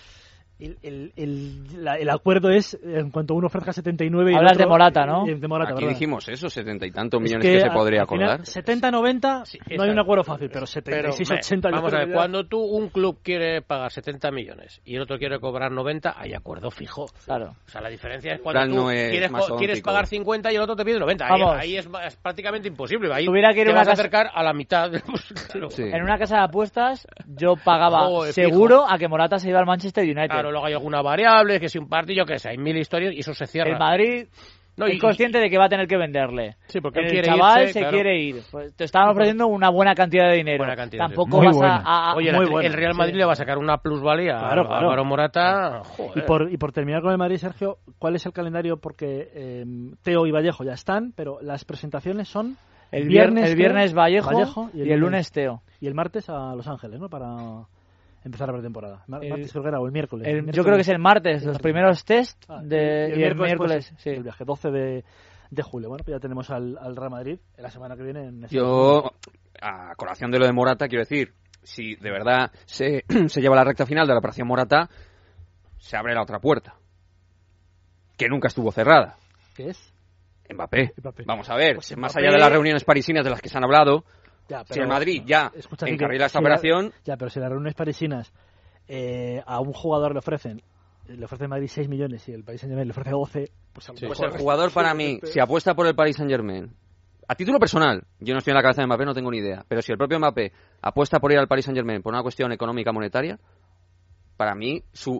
El acuerdo es, en cuanto uno ofrezca 79 y el Hablas otro, de Morata, ¿no? De Morata, Aquí ¿verdad? dijimos eso, 70 y tantos Es millones que se al- podría al final, acordar. 70-90 no hay un acuerdo fácil, pero 76-80 Vamos a ver, cuando un club quiere pagar 70 millones y el otro quiere cobrar 90, hay acuerdo fijo. Claro. O sea, la diferencia es El cuando plan tú no es quieres masónico. pagar 50 y el otro te pide 90. Vamos. Ahí es prácticamente imposible. Ahí Tuviera que ir te a una vas a casa- acercar a la mitad. Claro. Sí. En una casa de apuestas yo pagaba Joder, seguro a que Morata se iba al Manchester United. Claro, luego hay alguna variable, que si un partido, que sé, hay 1000 historias y eso se cierra. El Madrid No, es consciente de que va a tener que venderle. Sí, porque él El quiere chaval irse, se claro. quiere ir. Pues te estaban ofreciendo una buena cantidad de dinero. Buena cantidad, Tampoco sí. vas Muy buena. a Oye, muy el buena, Real Madrid sí. le va a sacar una plusvalía Claro, a claro. Álvaro Morata. Joder. Y por terminar con el Madrid, Sergio, ¿cuál es el calendario? Porque Teo y Vallejo ya están, pero las presentaciones son el viernes creo, Vallejo y el lunes Teo. Y el martes a Los Ángeles, ¿no? Para empezar la pretemporada. Martes creo que era, o el miércoles. Yo creo que es el martes, los primeros test Ah, y el miércoles. pues, Sí. el viaje 12 de julio. Bueno, pues ya tenemos al Real Madrid la semana que viene en Yo, a colación de lo de Morata, quiero decir, si de verdad se lleva la recta final de la operación Morata, se abre la otra puerta, que nunca estuvo cerrada. ¿Qué es? Mbappé. Mbappé. Vamos a ver, Pues más Mbappé- allá de las reuniones parisinas de las que se han hablado, Ya, si el Madrid ya escucha, Quique, encarrila esta si operación... Ya, pero si las reuniones parisinas a un jugador le ofrecen el Madrid 6 millones y el Paris Saint-Germain le ofrece 12, pues a lo Pues mejor- el jugador para mí, si apuesta por el Paris Saint-Germain, a título personal, yo no estoy en la cabeza de Mbappé, no tengo ni idea, pero si el propio Mbappé apuesta por ir al Paris Saint-Germain por una cuestión económica monetaria, para mí su...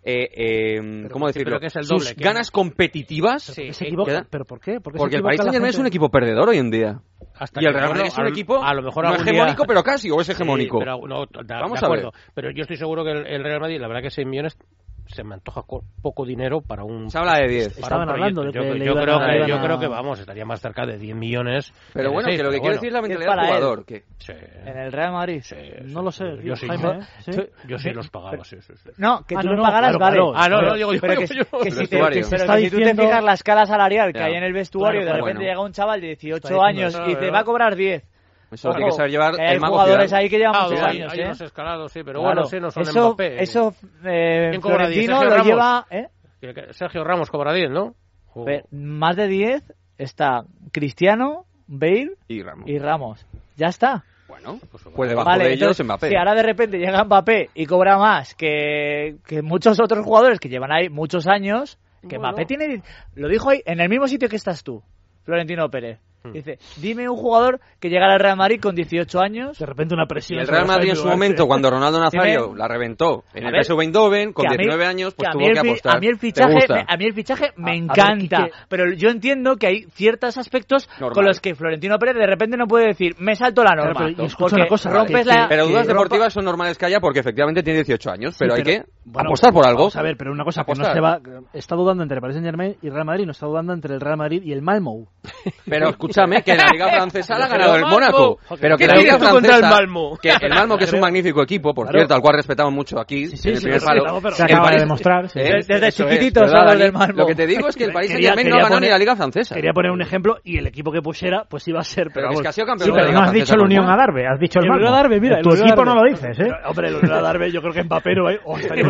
¿cómo decirlo? pero que es el Sus doble, que- ganas competitivas... Sí, se equivoca. queda- ¿Pero por qué? ¿Por qué se Porque el equivoca Paris la Saint-Germain es gente? un equipo perdedor hoy en día. Hasta Y el que, Real bueno, Madrid es un equipo a lo mejor no algún día- hegemónico, pero casi, o es Sí, hegemónico. pero Vamos de a ver. acuerdo. Pero yo estoy seguro que el Real Madrid, la verdad que 6 millones se me antoja poco dinero para un... Se habla de 10. para Estaban un hablando proyecto. de que le yo iban creo a- que, le iban yo a- creo que vamos, estaría más cerca de 10 millones. Pero de bueno, 6, que lo que pero quiere decir es la Es mentalidad para del él. jugador. Que... Sí. En el Real Madrid. No lo sé, Yo sí, Jaime, ¿sí? yo sí los pagaba, sí. No, que Ah, tú no, lo no, pagaras, claro, vale. claro. No, digo yo. Pero que, digo yo. que El si, te, vestuario. pero Está que si tú te diciendo- fijas la escala salarial que Ya. hay en el vestuario y de Claro, repente bueno. llega un chaval de 18 Está diciendo años eso, y dice, ¿verdad? va a cobrar 10. Eso lo tiene que Ojo, saber llevar que hay el mago jugadores Zidane. ahí que llevan muchos Hay años, unos escalados, sí, pero Claro. bueno, sí, no son eso, Mbappé. Eso ¿Quién cobra 10? Florentino Sergio lo Ramos. lleva... Sergio Ramos cobra 10, ¿no? Más de 10 está Cristiano, Bale Y Ramos. y Ramos. Ya está. Bueno, pues debajo Vale, de ellos entonces, Mbappé. si ahora de repente llega Mbappé y cobra más que muchos otros jugadores que llevan ahí muchos años, que Bueno. Mbappé tiene... Lo dijo ahí, en el mismo sitio que estás tú, Florentino Pérez. Dice, dime un jugador que llegara al Real Madrid con 18 años. De repente una Y presión. el sobre Real Madrid en Jaime su Ugarte. momento, cuando Ronaldo Nazario Dime. la reventó en A el ver, PSV Eindhoven, con que a mí- 19 años, pues que tuvo que apostar. a mí el ¿Te fichaje gusta? a mí el fichaje me A ver, encanta, Quique. pero yo entiendo que hay ciertos aspectos Normal. con los que Florentino Pérez de repente no puede decir, me salto la norma, pero, y escucha porque una cosa, rompes que- la Pero dudas rompa- deportivas son normales que haya porque efectivamente tiene 18 años, pero Sí, hay que bueno, apostar por algo. Vamos a ver, pero una cosa que no Apostar. se va... Está dudando entre el Paris Saint-Germain y Real Madrid, no está dudando entre el Real Madrid y el Malmo. Pero escúchame, que la Liga Francesa la ha Pero ganado el Malmo, Mónaco. Pero que ¿qué la Liga tienes tú contra Francesa, el Malmo? que el Malmo, que es un magnífico equipo, por Claro. cierto, al cual respetamos mucho aquí, Sí, en el sí, primer sí, palo. sí, pero- Se El acaba de París- demostrar. Sí. Desde eso es, chiquititos ¿verdad, hablas Dani? del Malmo. Lo que te digo es que el Paris Quería- Saint-Germain no quería ha ganado poner- ni la Liga Francesa. Quería poner un ejemplo y el equipo que pusiera pues iba a ser... Pero vamos, es que ha sido Sí, campeón de la pero Liga no has Francesa. dicho el Unión normal. Adarve, has dicho el El Malmo. Unión Adarve, mira, Tu el Unión equipo no Adarve. lo dices, ¿eh? Hombre, el Unión Adarve, yo creo que Mbappé no hay... O estaríamos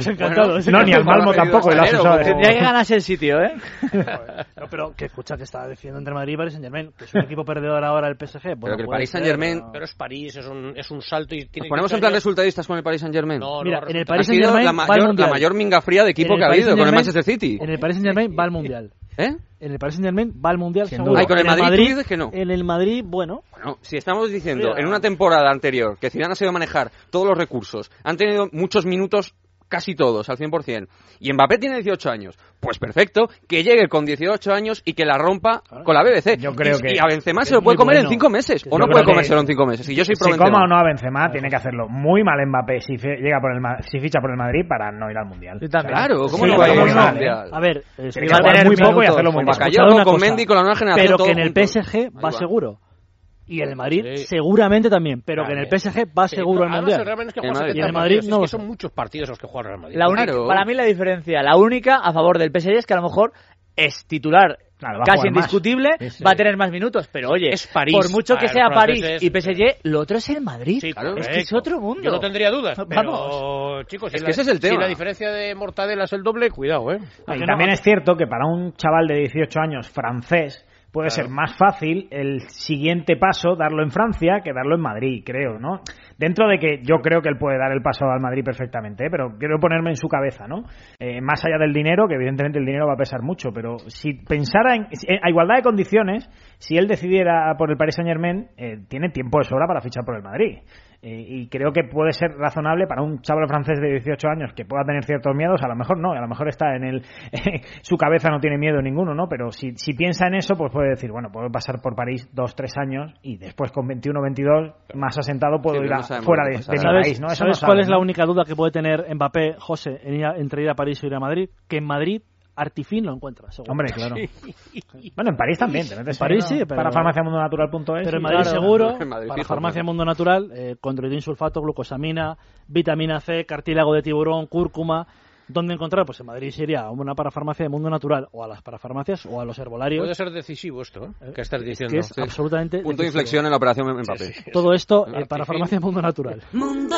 encantado. No, ni al Malmo tampoco. Tendría que ganarse el sitio, ¿eh? No, pero que escucha que está diciendo entre Madrid y Paris Saint-Germain, que es un equipo perdedor ahora el PSG. Bueno, pero que el Paris Saint-Germain... Pero es París, es un salto y tiene... ¿Nos ponemos en plan resultadistas con el Paris Saint-Germain? No, mira, en el Ha Paris sido Saint-Germain la mayor minga fría de equipo que ha habido con el Manchester City. En el Paris Saint-Germain va al Mundial. ¿Eh? En el Paris Saint-Germain va al Mundial, Sin seguro. duda. Ay, con el Madrid tú dices que no. En el Madrid, bueno... Bueno, si estamos diciendo en una temporada anterior que Zidane ha sabido manejar todos los recursos, han tenido muchos minutos, casi todos, al 100%, y Mbappé tiene 18 años, pues perfecto, que llegue con 18 años y que la rompa con la BBC. Yo creo que y a Benzema se lo puede comer en 5 meses, o no puede comérselo en 5 meses. Y yo soy pro si coma o no a Benzema, tiene que hacerlo muy mal Mbappé si ficha por el Madrid para no ir al Mundial. Yo también. Claro, ¿cómo Sí, no va a ir muy al mal, Mundial? A ver, Tiene que jugar muy poco y hacerlo muy Con mal. Bakayoko, con Mendy, con la nueva generación. pero todo que en el junto. PSG Ahí va seguro. Y en el Madrid Sí. seguramente también, pero que en el PSG va seguro al Además, Mundial. realmente es que En juega Madrid. 70 Y en Madrid partidos, no es lo que sé. son muchos partidos los que juega el Real Madrid. La única, Claro. para mí la diferencia, la única a favor del PSG es que a lo mejor es titular Claro, va a casi jugar más. indiscutible, Sí, sí. va a tener más minutos, pero oye, Es París. por mucho que Ah, sea los París franceses- y PSG, lo otro es el Madrid. Sí, Claro. Es que es correcto. otro mundo. Yo no tendría dudas, pero Vamos. chicos, Es si que ese es el tema. Si la diferencia de Mortadela es el doble, cuidado, ¿eh? Y también es cierto que para un chaval de 18 años francés puede ser más fácil el siguiente paso darlo en Francia que darlo en Madrid, creo, ¿no? Dentro de que yo creo que él puede dar el paso al Madrid perfectamente, ¿eh? Pero quiero ponerme en su cabeza, ¿no? Más allá del dinero, que evidentemente el dinero va a pesar mucho, pero si pensara a igualdad de condiciones, si él decidiera por el Paris Saint-Germain, tiene tiempo de sobra para fichar por el Madrid. Y creo que puede ser razonable para un chaval francés de 18 años que pueda tener ciertos miedos, a lo mejor no, a lo mejor está en el su cabeza no tiene miedo ninguno, ¿no? Pero si piensa en eso, pues puede decir, bueno, puedo pasar por París 2-3 años y después con 21 22 más asentado puedo Sí, ir pero no sabemos fuera lo de que mi pasará. país, ¿no? Eso ¿Sabes no cuál sabes, es la ¿no? única duda que puede tener Mbappé, José, entre ir a París o ir a Madrid? Que en Madrid Artifin lo encuentra, seguro. Hombre, claro. Bueno, en París también. Te metes En París ahí, ¿no? sí, pero- Para farmaciamundonatural.es. Pero en y Madrid claro. seguro, En Madrid para fijo, farmacia claro. Mundo Natural, condroitin sulfato, glucosamina, vitamina C, cartílago de tiburón, cúrcuma. ¿Dónde encontrar? Pues en Madrid sería a una parafarmacia de Mundo Natural, o a las parafarmacias, o a los herbolarios. Puede ser decisivo esto, ¿eh? Que estás diciendo. Que es absolutamente Punto de decisivo. inflexión en la operación Mbappé. Todo esto Artifin. para farmacia Mundo Natural. Mundo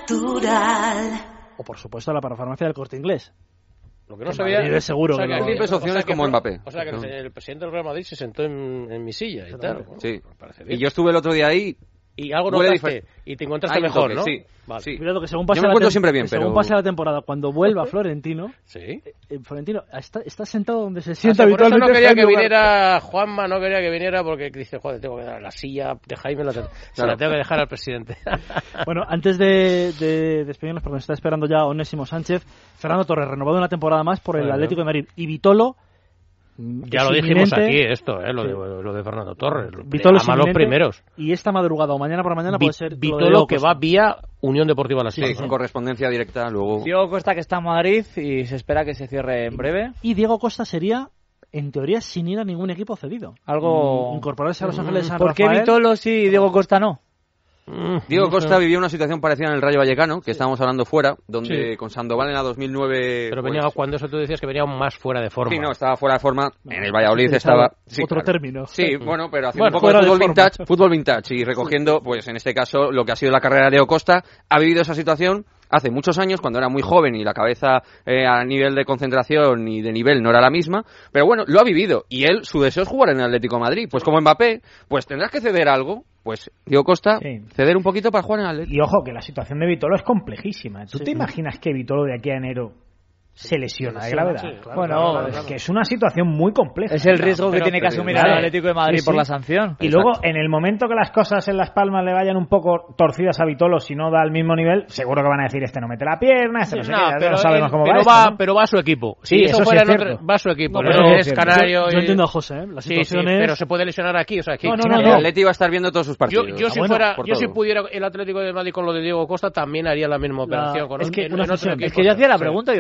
Natural. O por supuesto la parafarmacia del Corte Inglés. Lo que no En sabía... Madrid es seguro que no. Múltiples opciones como Mbappé. O sea, que el presidente del Real Madrid se sentó en mi silla y tal. Bueno, Sí. me parece bien. Y yo estuve el otro día ahí. Y algo Huele notaste y te encontraste Hay un mejor, toque, ¿no? sí. Vale. Sí. Cuidado que según Yo pase me la encuentro siempre bien, según pero- pase la temporada, cuando vuelva Florentino, Sí. Florentino está sentado donde se O sienta sea, por eso habitualmente. no quería en que lugar. viniera Juanma, no quería que viniera porque dice, joder, tengo que dar la silla de Jaime, se la tengo que dejar al presidente. Bueno, antes de despedirnos, porque nos está esperando ya Onésimo Sánchez, Fernando Torres, renovado una temporada más por el Bueno. Atlético de Madrid. Y Vitolo, Ya es lo dijimos inminente. aquí, esto, lo de Fernando Torres. Vitolo es Además, los inminente. primeros. Y esta madrugada o mañana por mañana puede ser lo de Vitolo Diego que Costa. va vía Unión Deportiva Las Sí, Palmas. con correspondencia directa luego. Diego Costa que está en Madrid y se espera que se cierre en breve. Y Diego Costa sería, en teoría, sin ir a ningún equipo cedido. Algo... Incorporarse a Los Ángeles de San ¿Por qué Rafael. Vitolo sí y Diego Costa no? Diego Costa vivió una situación parecida en el Rayo Vallecano, que estábamos hablando fuera, donde Sí. con Sandoval en la 2009... Pero pues, venía, cuando eso tú decías que venía aún más fuera de forma. Sí, no, estaba fuera de forma. En el Valladolid Utilizaba estaba... Sí, otro claro. término. Sí, bueno, pero haciendo Bueno, un poco de fuera de fútbol forma. vintage y recogiendo, pues en este caso, lo que ha sido la carrera de Diego Costa. Ha vivido esa situación hace muchos años, cuando era muy joven y la cabeza a nivel de concentración y de nivel no era la misma, pero bueno, lo ha vivido. Y él, su deseo es jugar en el Atlético de Madrid. Pues como Mbappé, pues tendrás que ceder algo. Pues Diego Costa, Sí. ceder un poquito para jugar en el Atlético. Y ojo, que la situación de Vitolo es complejísima. ¿Tú Sí. te imaginas que Vitolo de aquí a enero se lesiona de gravedad? sí, claro, Bueno, claro, Es claro. que es una situación muy compleja. Es el riesgo que pero- tiene que pero- asumir claro. el Atlético de Madrid Sí, por sí. la sanción. Y luego, en el momento que las cosas en Las Palmas le vayan un poco torcidas a Vitolo, si no da el mismo nivel, seguro que van a decir, este no mete la pierna, este no sé qué, ya no sabemos cómo pero va esto, ¿no? pero va a su equipo. Sí, Si eso eso sí fuera es en otro- cierto. va a su equipo. No, No, pero es yo- canario. Yo y- entiendo a José, la Sí, sí, situación es... pero se puede lesionar aquí. O sea, aquí No, no, sí, no, El no. Atleti va a estar viendo todos sus partidos. Yo si bueno, fuera, por yo si todo. pudiera el Atlético de Madrid con lo de Diego Costa también haría la misma operación. Con es que en una otro fusión. equipo. Es que yo hacía la Sí. pregunta, digo, ¿por qué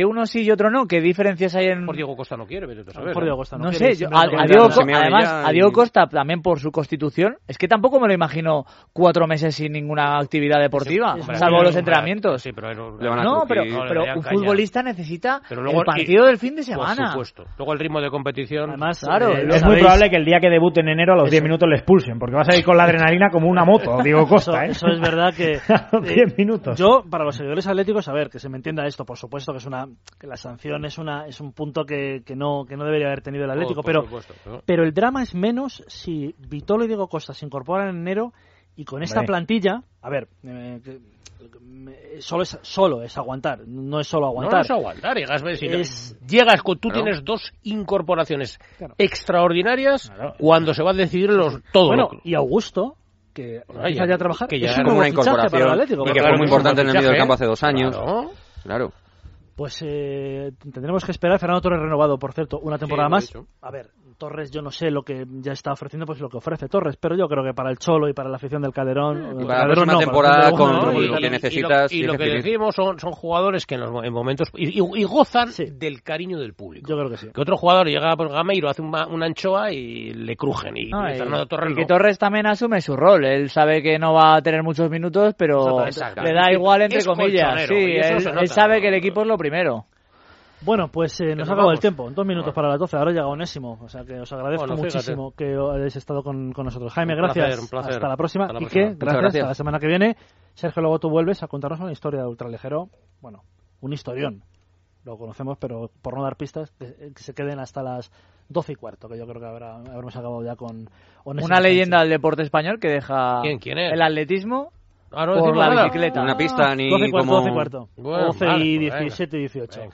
uno sí y otro no? ¿Qué diferencias hay en...? Por Diego Costa no quiere, vete tú a saber. Por Diego Costa No quiere, sé, simplemente a porque Diego, se me además, ya a Diego y- Costa también por su constitución, es que tampoco me lo imagino 4 meses sin ninguna actividad deportiva, Es salvo muy los bien, entrenamientos. Sí, pero Le van a No, pero, crujir. pero le dan un caña. futbolista necesita Pero luego el partido del fin de Por semana. supuesto. Luego el ritmo de competición... Además, Claro, lo Es muy sabéis, probable que el día que debute en enero a los 10 minutos le expulsen, porque va a salir con la adrenalina como una moto, Diego Costa, ¿eh? Eso es verdad que... A los 10 minutos. Yo, para los seguidores atléticos, a ver, que se me entienda esto, por supuesto que la sanción es un punto que no debería haber tenido el Atlético, Por pero supuesto, pero el drama es menos si Vitolo y Diego Costa se incorporan en enero y con esta Hombre. plantilla, a ver, solo es aguantar, no es solo No aguantar. es aguantar. Es- Llegas con... Tú Claro. tienes 2 incorporaciones Claro. extraordinarias Claro. cuando se va a decidir todo. Bueno, y Augusto, que Bueno, empieza ya a trabajar, que ya es era un como nuevo una fichaje para el incorporación Atlético. y que porque- fue muy es un importante en el medio del fichaje, campo hace 2 años. Claro. Claro. Pues tendremos que esperar. Fernando Torres renovado, por cierto, una temporada lo he más. dicho. A ver, Torres, yo no sé lo que ya está ofreciendo, pues lo que ofrece Torres, pero yo creo que para el Cholo y para la afición del Calderón... Y el para la Calderón próxima no, temporada para el con Calderón no, lo que necesitas, Y lo que tienes que decimos son jugadores que en momentos... Y gozan Sí. del cariño del público. Yo creo que sí. Que otro jugador llega por Gameiro, hace una anchoa y le crujen. Y No, Fernando Torres y que no. Torres también asume su rol. Él sabe que no va a tener muchos minutos, pero Exacto. le da igual, entre Es comillas. colchonero, Sí, y eso él, se él nota. sabe que el equipo es lo primero. Bueno, pues nos nos ha acabado el vamos. tiempo. 2 minutos para las 12. Ahora llega Onésimo. O sea que os agradezco Bueno, fíjate. muchísimo que hayáis estado con nosotros. Jaime, Un gracias. placer, un placer. Hasta la próxima. Hasta la Y próxima. que, Muchas gracias. gracias. Hasta la semana que viene. Sergio, luego tú vuelves a contarnos una historia de ultraligero. Bueno, un historión. Lo conocemos, pero por no dar pistas, que se queden hasta las 12:15, que yo creo que habremos acabado ya con Onésimo Una leyenda Sánchez. del deporte español que deja ¿Quién es? el atletismo Ah, no por decimos la nada. bicicleta. Una pista ni 12:15, como... 12:15. Bueno, 12 vale, y pues venga. 17 y 18. Venga.